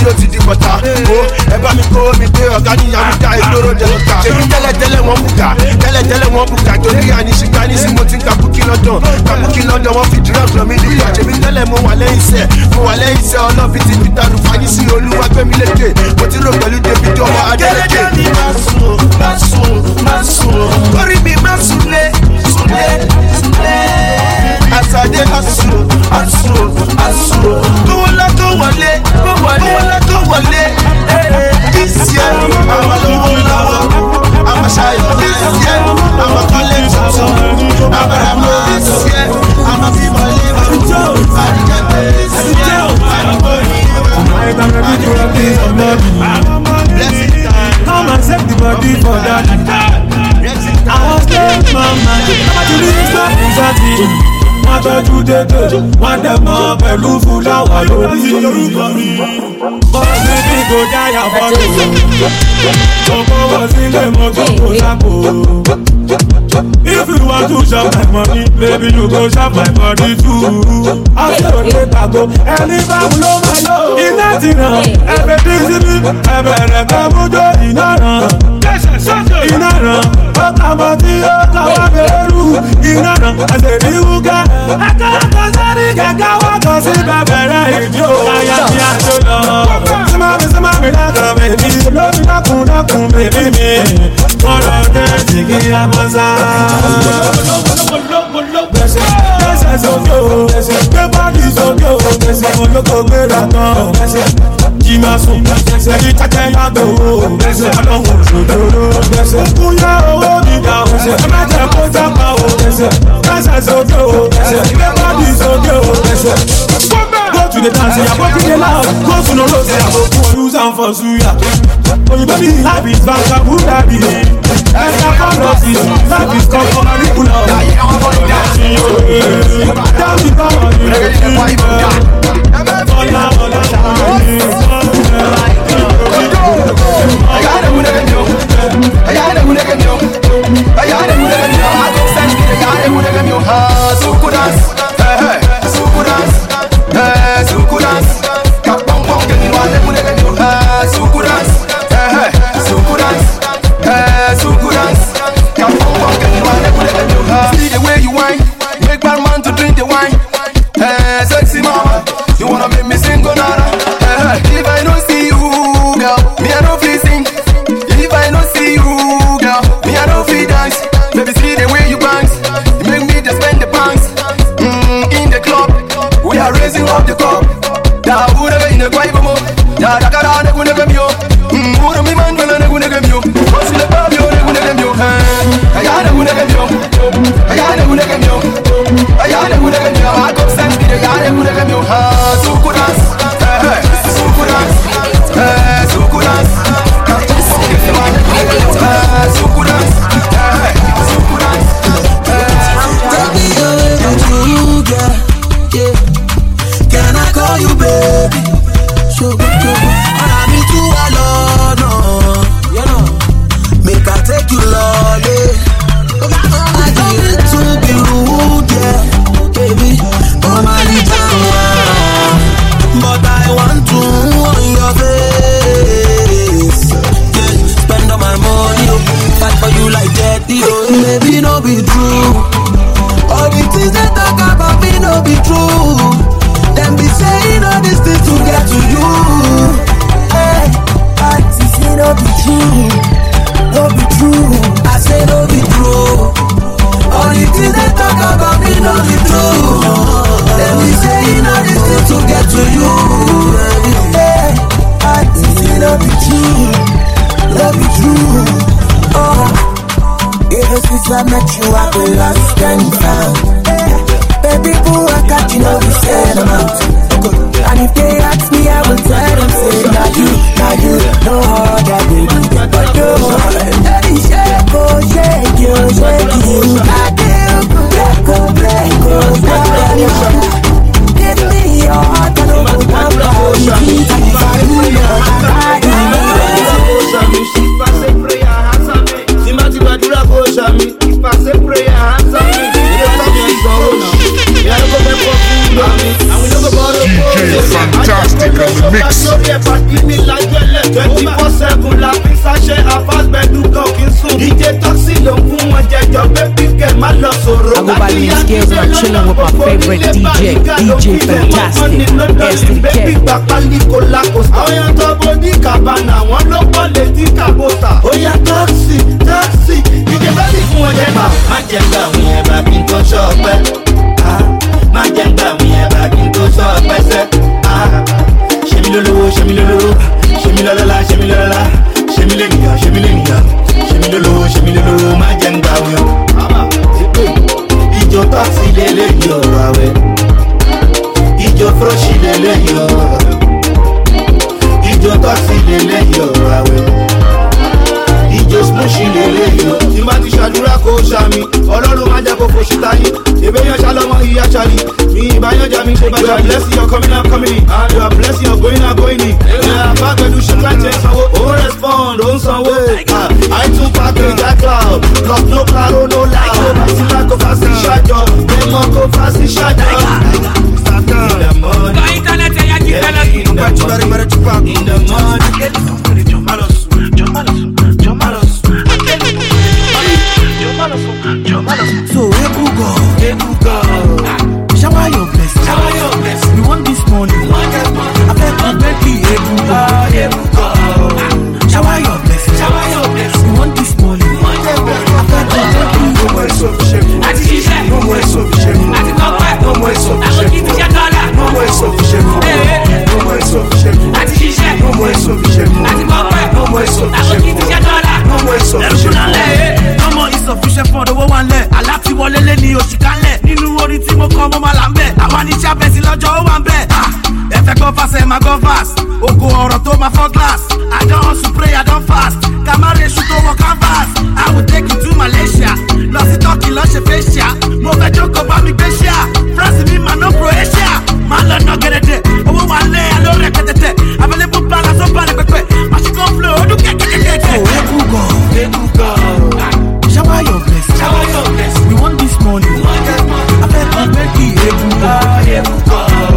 Q: tí ó ti di bọ̀tà. Ó ẹ bá mi kó mi dé ọ̀gá ní Yamuda ìgboro dẹ̀lọ́ta. Ṣèbí tẹ́lẹ̀tẹ́lẹ̀ wọ́n bùkà, tẹ́lẹ̀tẹ́lẹ̀ wọ́n bùkà. Torí àníṣìgbà ní sí mo ti ń ka búkí London. Ka búkí London wọ́n fi dúró lọ mí nígbà. Ṣèbí tẹ́lẹ̀ mo wà lẹ́yìn iṣẹ́, mo wà lẹ́yìn iṣẹ́ ọlọ́fi ti Peter Rufani sí olúwa gbẹ̀mí lékè. Mo ti rò pẹ̀lú David ọmọ Adélèké. Kẹ́lẹ́kẹ́ mi máa sùn, máa sùn, máa sùn. Orí mi máa súnlé, súnlé, súnlé. Àṣàdé àsùn, àsùn, àsùn. Kówólá tó wọlé, kówólá tó wọlé. This year, àwọn lówó lọ́wọ́, àwọn ṣayọ̀. This year, àwọn kọ́lé tuntun. Àwọn àmọ́ this year, àwọn bímọ lébà. Àdìjẹ́ bẹ̀rẹ̀ this year, àwọn bóyí.
A: I'm ready to rock this on body.
Q: Blessing time.
A: Come and set the body for daddy. I was dead, mama. To this love is a thing. Wọ́n tọ́jú tètè, wọ́n dẹ̀ mọ́ pẹ̀lú fúláwà lórí. Bọ́ọ̀sì bí kò jáyà fọ́tò. Ọkọ̀ wọ̀ sílé mọ́tò kò sápò. If you want to shop my money, baby you go shop my body too. Àti òde tàgó, ẹni bá wù ló máa yọ. Iná ti ràn, ẹ̀fẹ̀ tí sí mi, ẹ̀bẹ̀rẹ̀ kan mújó iná ràn. Iná ràn, ó kà mọ́ tí ó kà wá bẹ̀rù. Iná ràn, ẹsẹ̀ ní wúkẹ́. Akọ́kọ́ sẹ́ni kẹ̀kẹ́ wọ́n kọ́ sí bẹ̀bẹ̀rẹ̀ ìjó. Aya ti àjò lọ. Símámi símámi dákun bèbí, lómi dákun dákun bèbí mi. Wọ́n lọ tẹ́tì kí a mọ́ sá. Gbèsè sókè o, gbé bọ́ọ̀lì sókè o, olóko gbéra tán. Jí máa sùn, èyí tẹ́tẹ́ yàtọ̀ o, ọlọ́run òṣòdòdó. Kúnyà owó mi dà o, ẹ má jẹ́ kó jápa o. Gbèsè sókè o, gbé bọ́ọ̀lì sókè o. Go to the dance, ya go to the loud. Go to the road, ya go to use am for suya. Oh, you baby, life is vast, who that be? And I found out this, life is come from a little love. Down the power, you
Q: see the way you whine, make bad man to drink the wine. Hey, sexy mama, you wanna make me sing go nana? Hey, if I don't see you, girl, me I don't feel sing. If I don't see you, girl, me I don't feel dance. Baby, see the way you bounce, you make me just spend the pounds. Mm, in the club, we are raising up the cup. Da ura ga ina kwai bomo, da da kara ne gune gamyo. Mm, ura mi man bana ne gune gamyo. Wasi le babyo ne gune gamyo. Hey, ayane gune gamyo, ayane gune gamyo, ayane gune gamyo.
F: Diamond Scales and I'm chilling with my favorite D J, D J Fantastic, S D K.
S: Àwọn tó body cabana, wọ́n ló pọ̀ létí cabota. Ó yá taxi, taxi, ìjọba ti fún ọjọ́ bá. Má jẹ́ gbà wí ẹ̀ bá kí n tó ṣọ́ọ̀pẹ́. Má jẹ́ gbà wí ẹ̀ bá kí n tó ṣọ́ọ̀pẹ́ sẹ́. Ṣé mi lólówó, ṣé mi lólówó, ṣé mi lọ́lọ́lá, ṣé mi lọ́lọ́lá, ṣé mi lẹ́nìyàn, ṣé mi lẹ́nìyàn, ṣé mi lólówó, ṣé mi lólówó, má jẹ́ gbà wí o. Ìjọ taxi lélẹ́yìí ọ̀rọ̀ àwẹ̀. Ìjọ fúrọ́ṣì lélẹ́yìí ọ̀rọ̀ àwẹ̀. Ìjọ taxi lélẹ́yìí ọ̀rọ̀ àwẹ̀. Ìjọ smushi lélẹ́yìí o. Tí má ti ṣàdúrà kó ṣàmì, Ọlọ́run má jẹ́ kó fòṣì táyé. Èbéyàn ṣàlọ́mọ ìyá ṣàlì. Mi ìbáyọ̀jà mi ṣe bàjẹ́. You are blessing your coming and coming in. And you are blessing your going and going in. Ìyá bá pẹ̀lú ṣùgbọ́n àti sanwó. Ó respond, ó ń sanwó. I too package that cloud. Clock no claro, no light. Fásitì máa kó fásitì ṣájọ. Ẹ̀mọ́ kó fásitì ṣájọ. In the morning. Go internet and you keep telling me. In the morning. In the morning. Jomalos, Jomalos, Jomalos. Jomalos, Jomalos.
T: So, Ebugo, Ebugo. Shower your blessing.
S: Shower your blessing.
T: We want this money. I beg you, beg you, Ebugo, Ebugo. Shower your blessing.
S: Shower your blessing.
T: We want this money. I beg you, beg you.
S: No more sufficient. Àti ṣiṣẹ́. No more sufficient. Àti kọ́pẹ́. No more sufficient. Àwọn kìí ti jẹ́ dọ́là. No more sufficient. No more sufficient. Àti ṣiṣẹ́. No more sufficient. Àti kọ́pẹ́. No more sufficient. Àwọn kìí ti jẹ́ dọ́là. No more sufficient.
T: No more insufficient fund owó wa ń lẹ̀. Aláti wọlé lé ní oṣù kálẹ̀. Nínú orin tí mo kọ́ mo máa là ń bẹ̀. Àwa ní sábẹ́sì lọ́jọ́ ó wà ń bẹ̀. Ẹ fẹ́ gbọ́ fast ẹ máa gbọ́ fast. Ogo ọ̀rọ̀ tó máa fọ́ glass. I don hustle pray I don fast. Kàmáre ṣu tó wọ canvas. I will take you to Malaysia. Lọ sí Turkey lọ ṣe facial. Mo fẹ́ jókòó bá mi gbé ṣíà. France mi máa ná Croatia. Máa lọ ná gẹ̀rẹ́dẹ̀. Owó wa lé aló rẹ̀ kẹ̀tẹ̀tẹ̀. Available plan aṣọ balẹ̀ pẹ̀pẹ̀. Màṣíkò flow ó dún kẹ̀kẹ̀kẹ̀kẹ̀. Oh, Ebugo, Ebugo. Shower your blessing.
S: Shower your blessing.
T: We want this money. I beg you, beg you, Ebugo, Ebugo.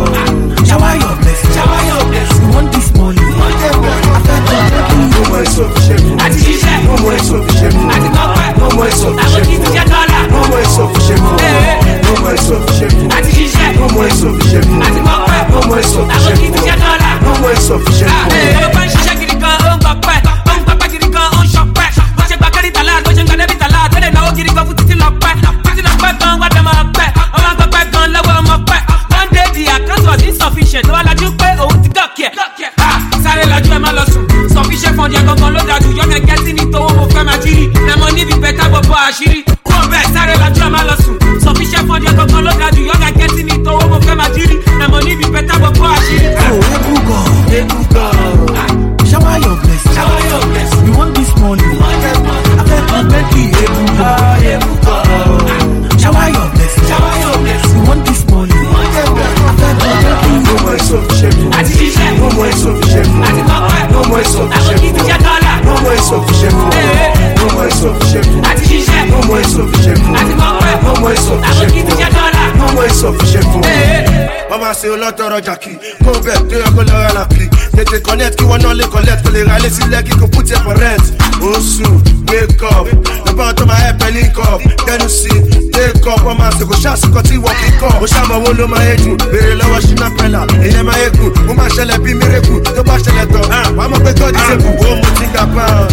T: Shower your blessing.
S: Shower your blessing.
T: We want this money. I beg you, beg you.
S: No more sufficient. Àti ṣiṣẹ́. No more sufficient. Àti kọ́pẹ́. No more sufficient. Àwọn kìí ti jẹ́ dọ́là. No more sufficient. No more sufficient. Àti ṣiṣẹ́. No more sufficient. Àti kọ́pẹ́. No more sufficient. Àwọn kìí ti jẹ́ dọ́là. No more sufficient. Ó bá ń ṣiṣẹ́ gidi kan, ó ń gbọ́ pẹ́. Ó ń gbọ́ pẹ́ gidi kan, ó ń ṣọpẹ́. Bó ṣe gba kẹ́rì tàlá, bó ṣe ń gba dẹ́bì tàlá. Tẹ́lẹ̀ náà ó gidi kan fún títí lọ pẹ́. Títí lọ pẹ́ gan, wá dẹ́ máa pẹ́. Ọmọ gbọ́ pẹ́ gan lọ́wọ́ ọmọ pẹ́. One day the account was insufficient. Lọ́wọ́ lajú pé òun ti gọ̀kì ẹ̀. Sáré lajú ẹ má lọ sùn. Sufficient fund yẹn gangan ló dájú. Yọ̀mẹ̀ gẹ́tì ní tówó mo fẹ́ máa jírí. Nàmọ́ níbi bẹ́tà gbogbo àṣírí. Kó bẹ́ẹ̀ sáré lajú ẹ má lọ sùn. Sufficient fund yẹn gangan ló dájú. Yọ̀mẹ̀ gẹ́tì ní tówó mo fẹ́ máa jírí. Nàmọ́ níbi bẹ́tà gbogbo àṣírí.
T: Oh, Ebugo,
S: Ebugo.
T: Shower your blessing.
S: Shower your blessing.
T: We want this money. I beg you, beg you, Ebugo,
S: Ebugo.
T: Shower your blessing.
S: Shower your blessing.
T: We want this money. I beg you, beg you.
S: No more sufficient. Àti ṣiṣẹ́. No more sufficient. Àti kọ́pẹ́. No more sufficient. Àwọn kìí ti jẹ́ dọ́là. No more sufficient. No more sufficient. Àti ṣiṣẹ́. No more sufficient. Àti kọ́pẹ́. No more sufficient. Àwọn kìí ti jẹ́ dọ́là. No more sufficient. Mama ṣe olótọrọ jàkì, kó bẹ̀ tó yẹ kó lọ́ra làpì. Tètè connect kí wọ́n náà lè collect kó lè ra lé sílẹ̀ kí kò put it for rent. Oṣù wake up, lọ́bàá tó máa help ẹ link up. Tẹnu sí take up, wọ́n máa ṣe kò ṣàṣìkò tí wọ́n kí kọ́. Mo ṣàmọ̀ wo ló máa yé jù, béèrè lọ́wọ́ ṣínà pẹ́lá. Ìyẹn máa yé gùn, mo máa ṣẹlẹ̀ bí miracle. Tó bá ṣẹlẹ̀ tán, wàá mọ̀ pé God is able. Wo mo ti ga pound,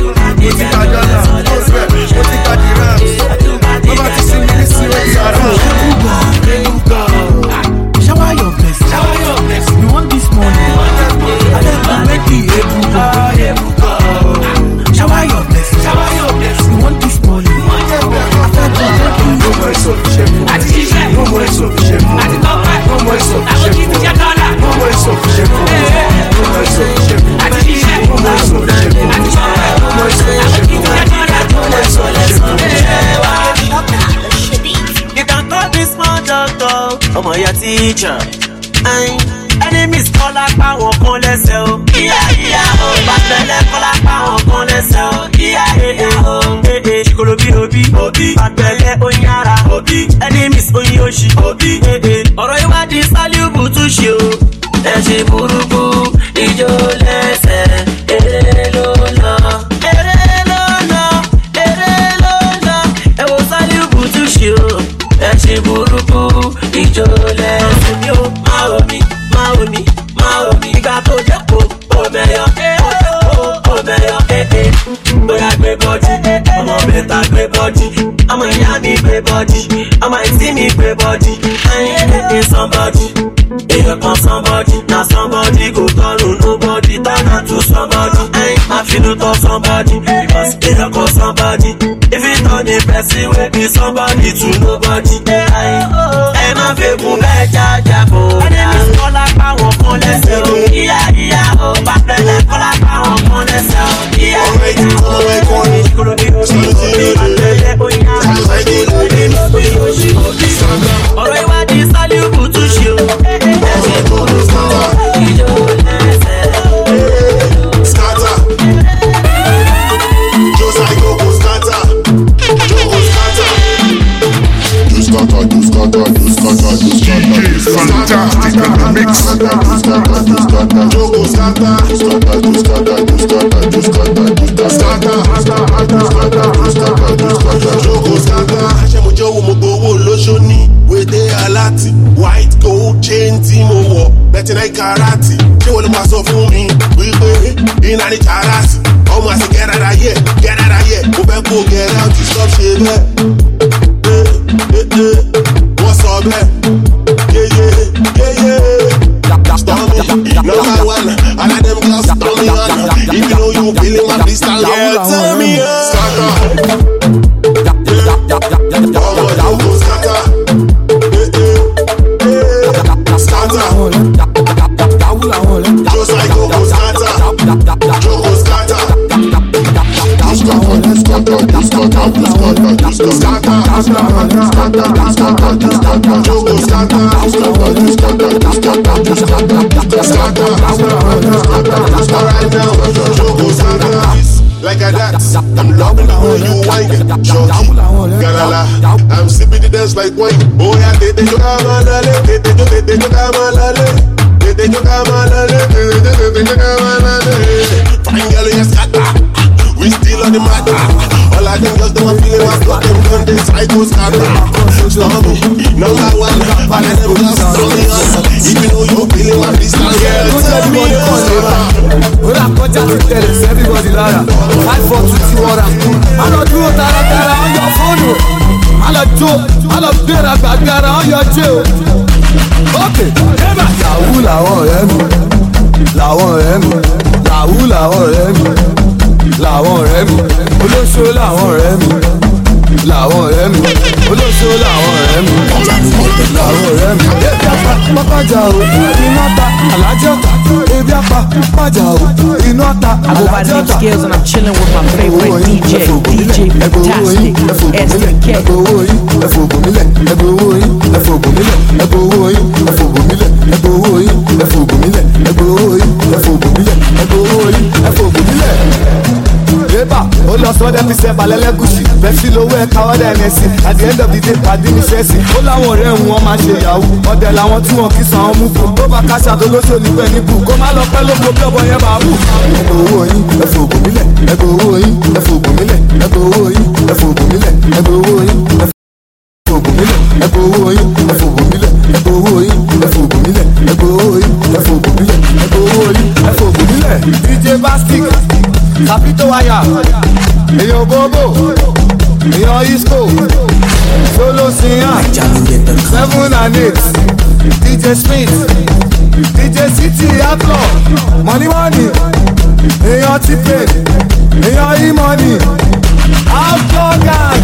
S: mo ti ga dollar, mo fẹ́, mo ti ga dirhams. Mo bá ti sin mi ní sí orí ara.
T: Shower your blessing.
S: Shower your blessing.
T: We want this money. I beg you, beg you, Ebugo. Shower your blessing.
S: Shower your blessing.
T: We want this money. I beg you, beg you.
S: No more sufficient. Àti ṣiṣẹ́. No more sufficient. Àti kọ́pẹ́. No more sufficient. Àwọn kìí ti jẹ́ dọ́là. No more sufficient. No more sufficient. Àti ṣiṣẹ́. No more sufficient. Àti kọ́pẹ́. No more sufficient. Àwọn kìí ti jẹ́ dọ́là. No more sufficient.
U: You can call me small doctor. Ọmọ ya teacher. Enemies kọ́ lápá wọn kan lẹ́sẹ̀ o. Ìyá ìyá o. Bàtẹ́lẹ̀ kọ́ lápá wọn kan lẹ́sẹ̀ o. Ìyá ìyá o. Ee ṣikolo bí obi. Obi. Bàtẹ́lẹ̀ oyin ara. Obi. Enemies oyin oṣì. Obi. Ee ọ̀rọ̀ ìwádìí sálíùbù tún ṣe o. Ẹ ṣe burúkú ijó lẹ́sẹ̀. Eré ló lọ. Eré ló lọ. Eré ló lọ. Ẹ wo sálíùbù tún ṣe o. Ẹ burúkú ìjó lẹ́sìn mi ó máa wò mí máa wò mí máa wò mí ìgbà tó jẹ́ kó ó mẹ́yọ ó jẹ́ kó ó mẹ́yọ ee bóyá gbé bọ́dì ọmọ mẹ́ta gbé bọ́dì ọmọ ìyá mi gbé bọ́dì ọmọ ìsí mi gbé bọ́dì ayé lè somebody èèyàn kan somebody na somebody go turn to nobody turn am to somebody ayé máa finú tọ́ somebody because èèyàn kan somebody if you turn a person wey be somebody to nobody ayé ẹ má fẹ́ kún bẹ́ẹ̀ jájà bò dá. ẹni mi kọ́lá pa wọn kan lẹ́sẹ̀ o ìyá ìyá o bá pẹ́lẹ́ kọ́lá pa wọn kan lẹ́sẹ̀ o ìyá ìyá o kúrò ní oṣù orí àtẹ̀lẹ́ bóyá ọ̀rọ̀ ìwádìí sálíùbù tún ṣe o ẹ̀ṣẹ̀ kúrò fún ìjọ lẹ́sẹ̀.
D: Scatter, just like go go scatter, go scatter. You scatter, you scatter, you scatter, you scatter.
L: Fantastic in the mix.
D: You scatter, you scatter, Jogo scatter, you scatter, you scatter, you scatter, you scatter, you scatter, scatter, you scatter, you scatter, Jogo scatter. Ṣé mo jẹ́ owó mo gbowó lóṣù ní wédé aláàtì white gold chain tí mo wọ̀ bẹ́tẹ̀ náà karati. Ṣé wọ́n ló máa sọ fún mi wípé iná ní charasi? Ọmọ àti get out of here, get out of here. Mo fẹ́ kó get out, stop ṣe bẹ́ẹ̀. Wọ́n sọ bẹ́ẹ̀. Yeah, yeah, yeah, yeah. Stop me, number one. All of them girls stop me on. If you know you feeling my freestyle, girl, tell me on. Scatter. Oh, Jogo scatter. Scatter. Just like Jogo scatter. Jogo scatter. You scatter, you scatter, you scatter, you scatter, you scatter, you scatter, you scatter, you scatter, you scatter, Jogo scatter, you scatter, you scatter, you scatter, you scatter, you scatter, you scatter, you scatter, right now, Jogo scatter. Like a that, I'm loving the way you whine, shocky, galala. I'm sipping the dance like wine. Oh yeah, they they you come on, lale, they they they they you come on, lale, they they you come on, lale, they they they you come on, lale. Fine girl, you scatter. We still on the matter. All of them girls, them a feeling my blood. Them gun, they psycho scatter. Stop me, number one. All of them girls, stop me on. Even though you feeling my freestyle, girl, tell me on.
B: Ó dà kọjá ti tẹ̀lé sí everybody lára. Five four two tí wọ́n rà. Má lọ dúró tààràtààrà on your phone o. Má lọ jó, má lọ gbéra gbàgbára on your jail o. Ok, làwù làwọn ọ̀rẹ́ mi. Làwọn ọ̀rẹ́ mi. Làwù làwọn ọ̀rẹ́ mi. Làwọn ọ̀rẹ́ mi. Olóṣó làwọn ọ̀rẹ́ mi. Làwọn ọ̀rẹ́ mi. Olóṣó làwọn ọ̀rẹ́ mi. Làwọn ọ̀rẹ́ mi. Ebi apá pápájà o, iná ta, alájọ́ ta. Ebi apá pápájà o, iná ta,
V: I go by the name Skills and I'm chilling with my favorite D J, D J Fantastic, S D K.
B: Ẹ̀bùn owó yín, ẹ̀fọ́ ògùnmílẹ̀, ẹ̀bùn owó yín, ẹ̀fọ́ ògùnmílẹ̀, ẹ̀bùn owó yín, ẹ̀fọ́ ògùnmílẹ̀, ẹ̀bùn owó yín, ẹ̀fọ́ ògùnmílẹ̀, ẹ̀bùn owó yín, ẹ̀fọ́ ògùnmílẹ̀, ẹ̀bùn owó yín, ẹ̀fọ́ ògùnmílẹ̀. Eba, ó lọ sọ́dẹ̀ fi ṣẹ́ balẹ̀lẹ́gùsì, bẹ́sí lówó ẹ̀ káwọ́ dẹ̀ ẹ̀mẹ́sì, at the end of the day pàdé ní ṣẹ́ẹ̀sì. Ó láwọn ọ̀rẹ́ òun wọn máa ṣe yahoo, ọ̀dẹ̀ làwọn tí wọn kì í san ọmú fún. Tó bá káṣà tó lóṣò níbẹ̀ níbù, kó má lọ pẹ́ lóko bí ọ̀bọ yẹn bá wù. Ẹ̀bùn owó yín, ẹ̀fọ́ ògùnmílẹ̀, ẹ̀bùn owó yín, ẹ̀fọ́ ògùnmílẹ̀, ẹ̀bùn owó yín, ẹ̀fọ́ ògùnmílẹ̀, ẹ̀bùn owó yín, ẹ̀fọ́ ògùnmílẹ̀, ẹ̀bùn owó yín, ẹ̀fọ́ ògùnmílẹ̀, ẹ̀bùn owó yín, ẹ̀fọ́ ògùnmílẹ̀, ẹ̀bùn owó yín, ẹ̀fọ́ ògùnmílẹ̀, ẹ̀bùn owó yín, ẹ̀fọ́ ògùnmílẹ̀. D J Bastic, Capito Waya, èèyàn Bobo, èèyàn Isco, Solo Siyan, Seven and Eight, D J Smith, D J City Outlaw, Money Money, èèyàn T-Pain, èèyàn E-Money, Outlaw Gang,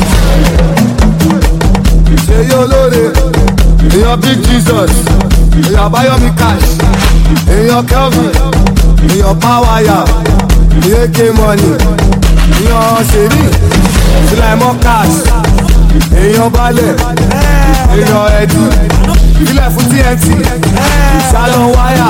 B: Ṣèyí Olóore, èèyàn Big Jesus, èèyàn Bayomi Cash, èèyàn Kelvin, èèyàn Pawaya, èèyàn K-Money, èèyàn Ṣèrí, Sulaimon Cash, èèyàn Balẹ̀, èèyàn Ẹ̀dì, ilẹ̀ fún T N T, Salon Wire,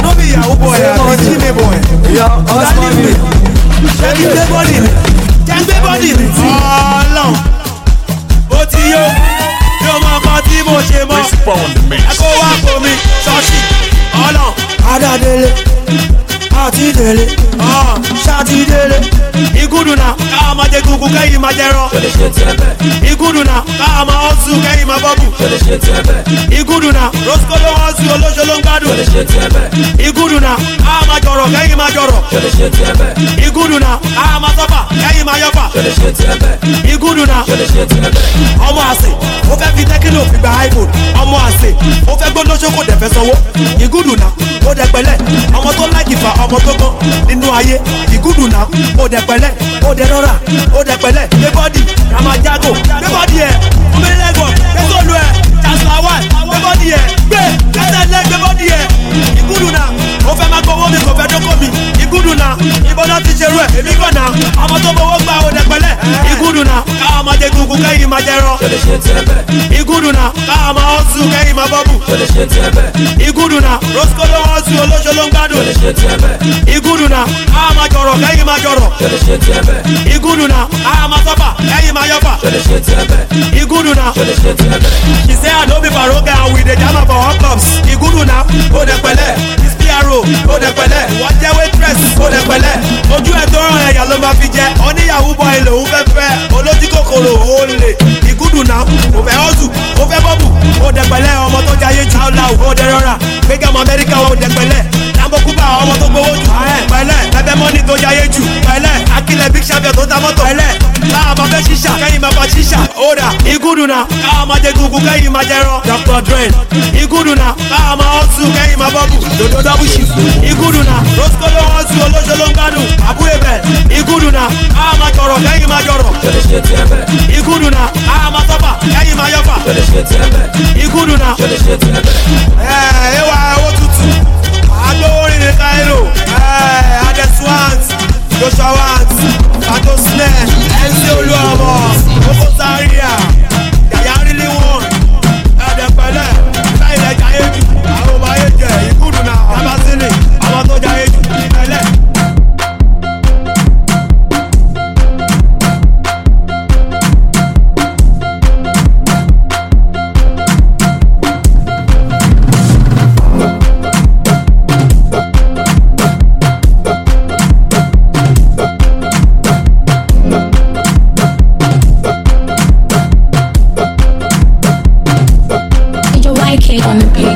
B: èèyàn Osmani,
S: Ṣẹ́gi gbé bọ́dì mi, jẹ́ gbé bọ́dì mi tí. Ọlọ́run, ó ti yó, bí o mọ nǹkan tí mo ṣe mọ́. Ẹ kó wá kó mi, ṣọ́ọ̀ṣì, ọlọ́run. Adádélé,
Q: Shati dele, ah, shati dele. Iguduna, kama je kuku kai majero. Iguduna, kama osu kai mababu. Iguduna, roskolo osu olojolo ngadu. Iguduna, kama joro kai majoro. Iguduna, kama sofa kai mayofa. Iguduna, ọmọ àsè, ó fẹ́ fi tẹ́kínò fi gba iPhone. Ọmọ àsè, ó fẹ́ gbọ́dọ̀ ṣoko dẹ̀ fẹ́ sanwó. Iguduna, ó dẹ̀ pẹ̀lẹ́, ọmọ tó láìkì fa ọmọ tó gbọ́n nínú ayé. Iguduna, ó dẹ̀ pẹ̀lẹ́, ó dẹ̀ rọra, ó dẹ̀ pẹ̀lẹ́. Gbé bọ́dì, Ramajago, gbé bọ́dì ẹ̀, omílẹ̀gọ̀, gbé sóòlù ẹ̀, Jaslawa, gbé bọ́dì ẹ̀, gbé kẹsẹ̀ lẹ́ gbé bọ́dì ẹ̀. Iguduna, ó fẹ́ máa gbowó mi kò fẹ́ dókó mi. Iguduna, ìbọn náà ti ṣerú ẹ̀, èmi kàn náà, ọmọ tó gbowó gbà ó dẹ̀ pẹ̀lẹ́. Iguduna, káwọn máa jẹ gungun kẹ́yìn máa jẹ rọ. Iguduna, káwọn máa ọ̀sù kẹ́yìn máa bọ́bù. Iguduna, roskolo ọ̀sù olóṣèlú ń gbádùn. Iguduna, káwọn máa jọrọ kẹ́yìn máa jọrọ. Iguduna, káwọn máa sọ́fà kẹ́yìn máa yọ́fà. Iguduna, she say I no be paroga and we dey jam for hot clubs. Iguduna, ó dẹ̀ pẹ̀lẹ́, this P R O, ó dẹ̀ pẹ̀lẹ́, wọ́n jẹ́ waitress, ó dẹ̀ pẹ̀lẹ́. Ojú ẹ̀ tó rán ẹ̀yà ló máa fi jẹ, oníyàwó bọ̀ ẹ̀ lòún fẹ́ fẹ́, olójú kòkòrò ó lè. Iguduna, ó fẹ́ ọ̀sù, ó fẹ́ bọ́bù, ó dẹ̀ pẹ̀lẹ́, ọmọ tó jayé jù áwùláwù, ó dẹ̀ rọra, gbéga ọmọ Amẹ́ríkà ó dẹ̀ pẹ̀lẹ́. Lambo Cuba ọmọ tó gbowó jù, pẹ̀lẹ́, bẹ́bẹ́ mọ́nì tó jayé jù, pẹ̀lẹ́, Akílẹ̀ big champion tó ta mọ́tò, pẹ̀lẹ́, láàmú fẹ́ ṣíṣà, kẹ́yìn máa fa ṣíṣà, ó dà. Iguduna, káwọn máa jẹ gungun kẹ́yìn máa jẹ rọ. Doctor Dre, Iguduna, káwọn máa ọ̀sù kẹ́yìn máa bọ́bù, dodo double shift. Iguduna, roskolo ọ̀sù olóṣèlú ń gbádùn, àbúrò bẹ̀. Iguduna, káwọn máa jọrọ kẹ́yìn máa jọrọ. Iguduna, káwọn máa sọ́fà kẹ́yìn máa yọ́fà. Iguduna, ẹ̀ ẹ̀ wá owó tutù, agbóhórin ní Cairo, ẹ̀ Adeswans, Joshua Wans, Pato Snare, Ẹ̀nsì Olúọmọ, Koko Zaria, Yaya Really One, ẹ̀dẹ̀ pẹ̀lẹ́, láìlẹ̀ jayé jù, àwọn ọmọ ayé jẹ, Iguduna, Yabasini, àwọn tó jayé jù, pẹ̀lẹ́.
P: On the beat.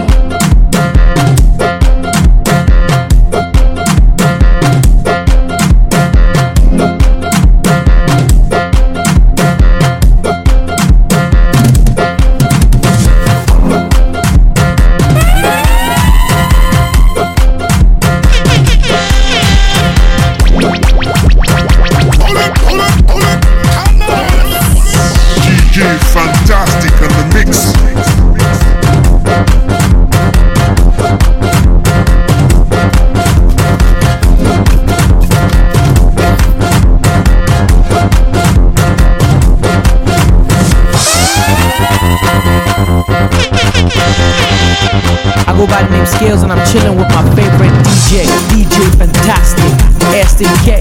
L: D J Fantastic on the mix.
V: I go by the name Scales and I'm chilling with my favorite D J, D J Fantastic, S D K.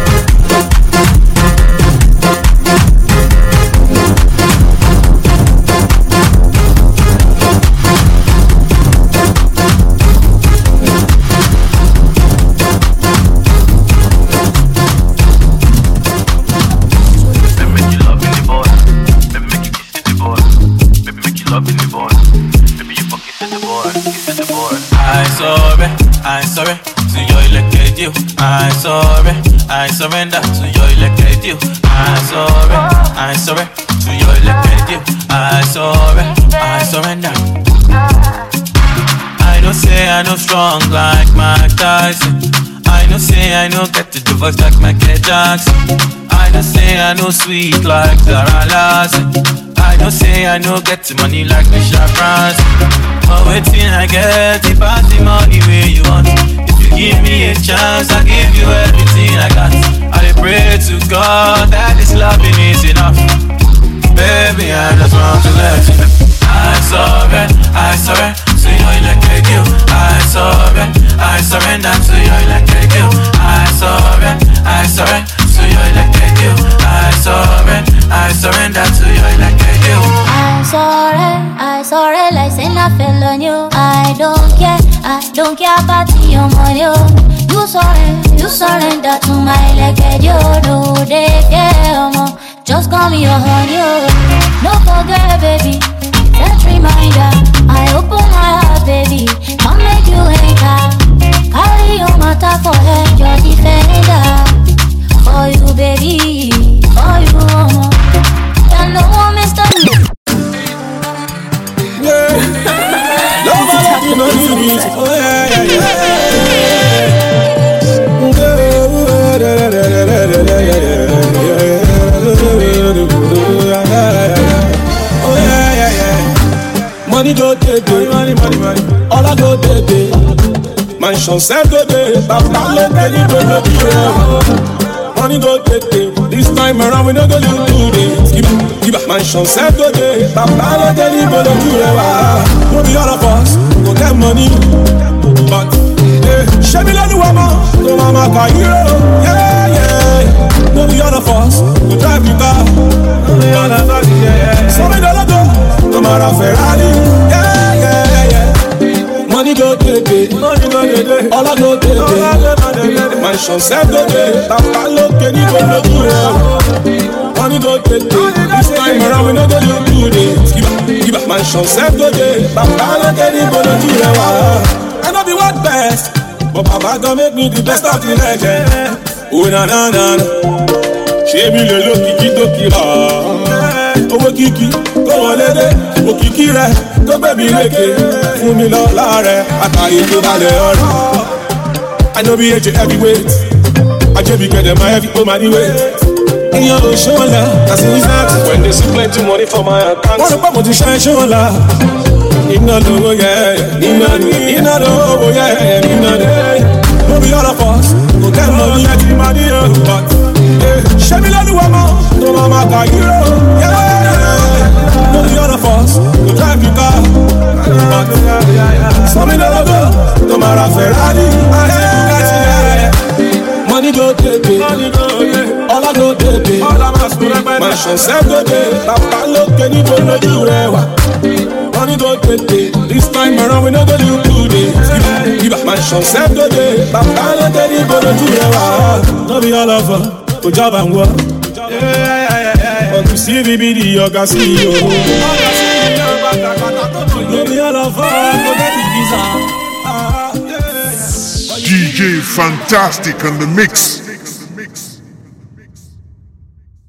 R: I'm sorry to your elected you. I'm sorry, I surrender to your elected you. I'm sorry, I'm sorry to your elected you. I'm sorry, I surrender. I don't say I know strong like Mike Tyson. I don't say I know get to the voice like Michael Jackson. I don't say I know sweet like Zara Larson. I don't say I know get the money like Michelle Branson. But waiting I get the party money where you want. If you give me a chance, I give you everything I got. I pray to God that this loving is enough. Baby, I just want to let you know I'm sorry, I sorry to your electric you. I sorry, I surrender to your electric you. I sorry, I sorry to your electric you. I sorry, I surrender to your electric you.
P: I'm sorry, I sorry, like say I fell on you. I don't care, I don't care about your money. You surrender, you surrender to my leg, you know they care more. Just call me your honey, oh. No forget, baby. That reminder, I open my heart, baby. Come make you enter. Carry your matter for head, your defender. For you, baby. For you, mama. You know I'm Mister
S: Nobody knows it. Oh yeah, yeah, yeah. Oh yeah, yeah, yeah. Money go take it, money, money, money. All I go take it. Mansion set go take it. Papa let me go to the money go take it. This time around we no go do this. Give up, give up. Mansion set go take it. Papa let me go to the no be all of us go get money, but yeah, show me like the woman, no mama can hero. Yeah, yeah. No be all of us go drive the car. No be all of us, yeah, yeah. So we don't go, no matter Ferrari. Yeah, yeah, yeah. Money go take it, money go take it. All I go take it. Mansion set go take it. Papa look any go no do it. Money go take it. This time around we no go do this. Give up, give up. Mansion set go take it. Papa look any go no do it. I know be what best, but Papa gon' make me the best of the legend. Oh na na na na, ṣé mi lè lo kìkì tó kìlà? Owó kìkì tó wọlé dé, òkìkí rẹ̀ tó gbé mi lékè. Fún mi lọ́lá rẹ̀, àtàyè tó balẹ̀ ọ̀rọ̀. I know be age heavyweight, Ajebi get them my heavy oh my weight. In your shoulder, that's in his heart. When they see plenty money for my account, what about what you shine shoulder? Iná lówó yẹ, iná ní, iná lówó yẹ, iná ní. No be all of us, go get money at the money, but ṣé mi lẹ́nu wọ́n mọ́, tó máa ma ka hero. No be all of us, go drive the car, but sọ mi lọ́wọ́ go, tó máa ra Ferrari. Money go take it, all I go take it. Mansion set go take it, Papa look any go no do rewa. Money go take it, this time around we no go do two days. Give up, mansion set go take it, Papa look any go no do rewa. No be all of us, go job and work. But you see me be the yoga C E O. No be all of us, go get the visa.
L: D J Fantastic on the mix.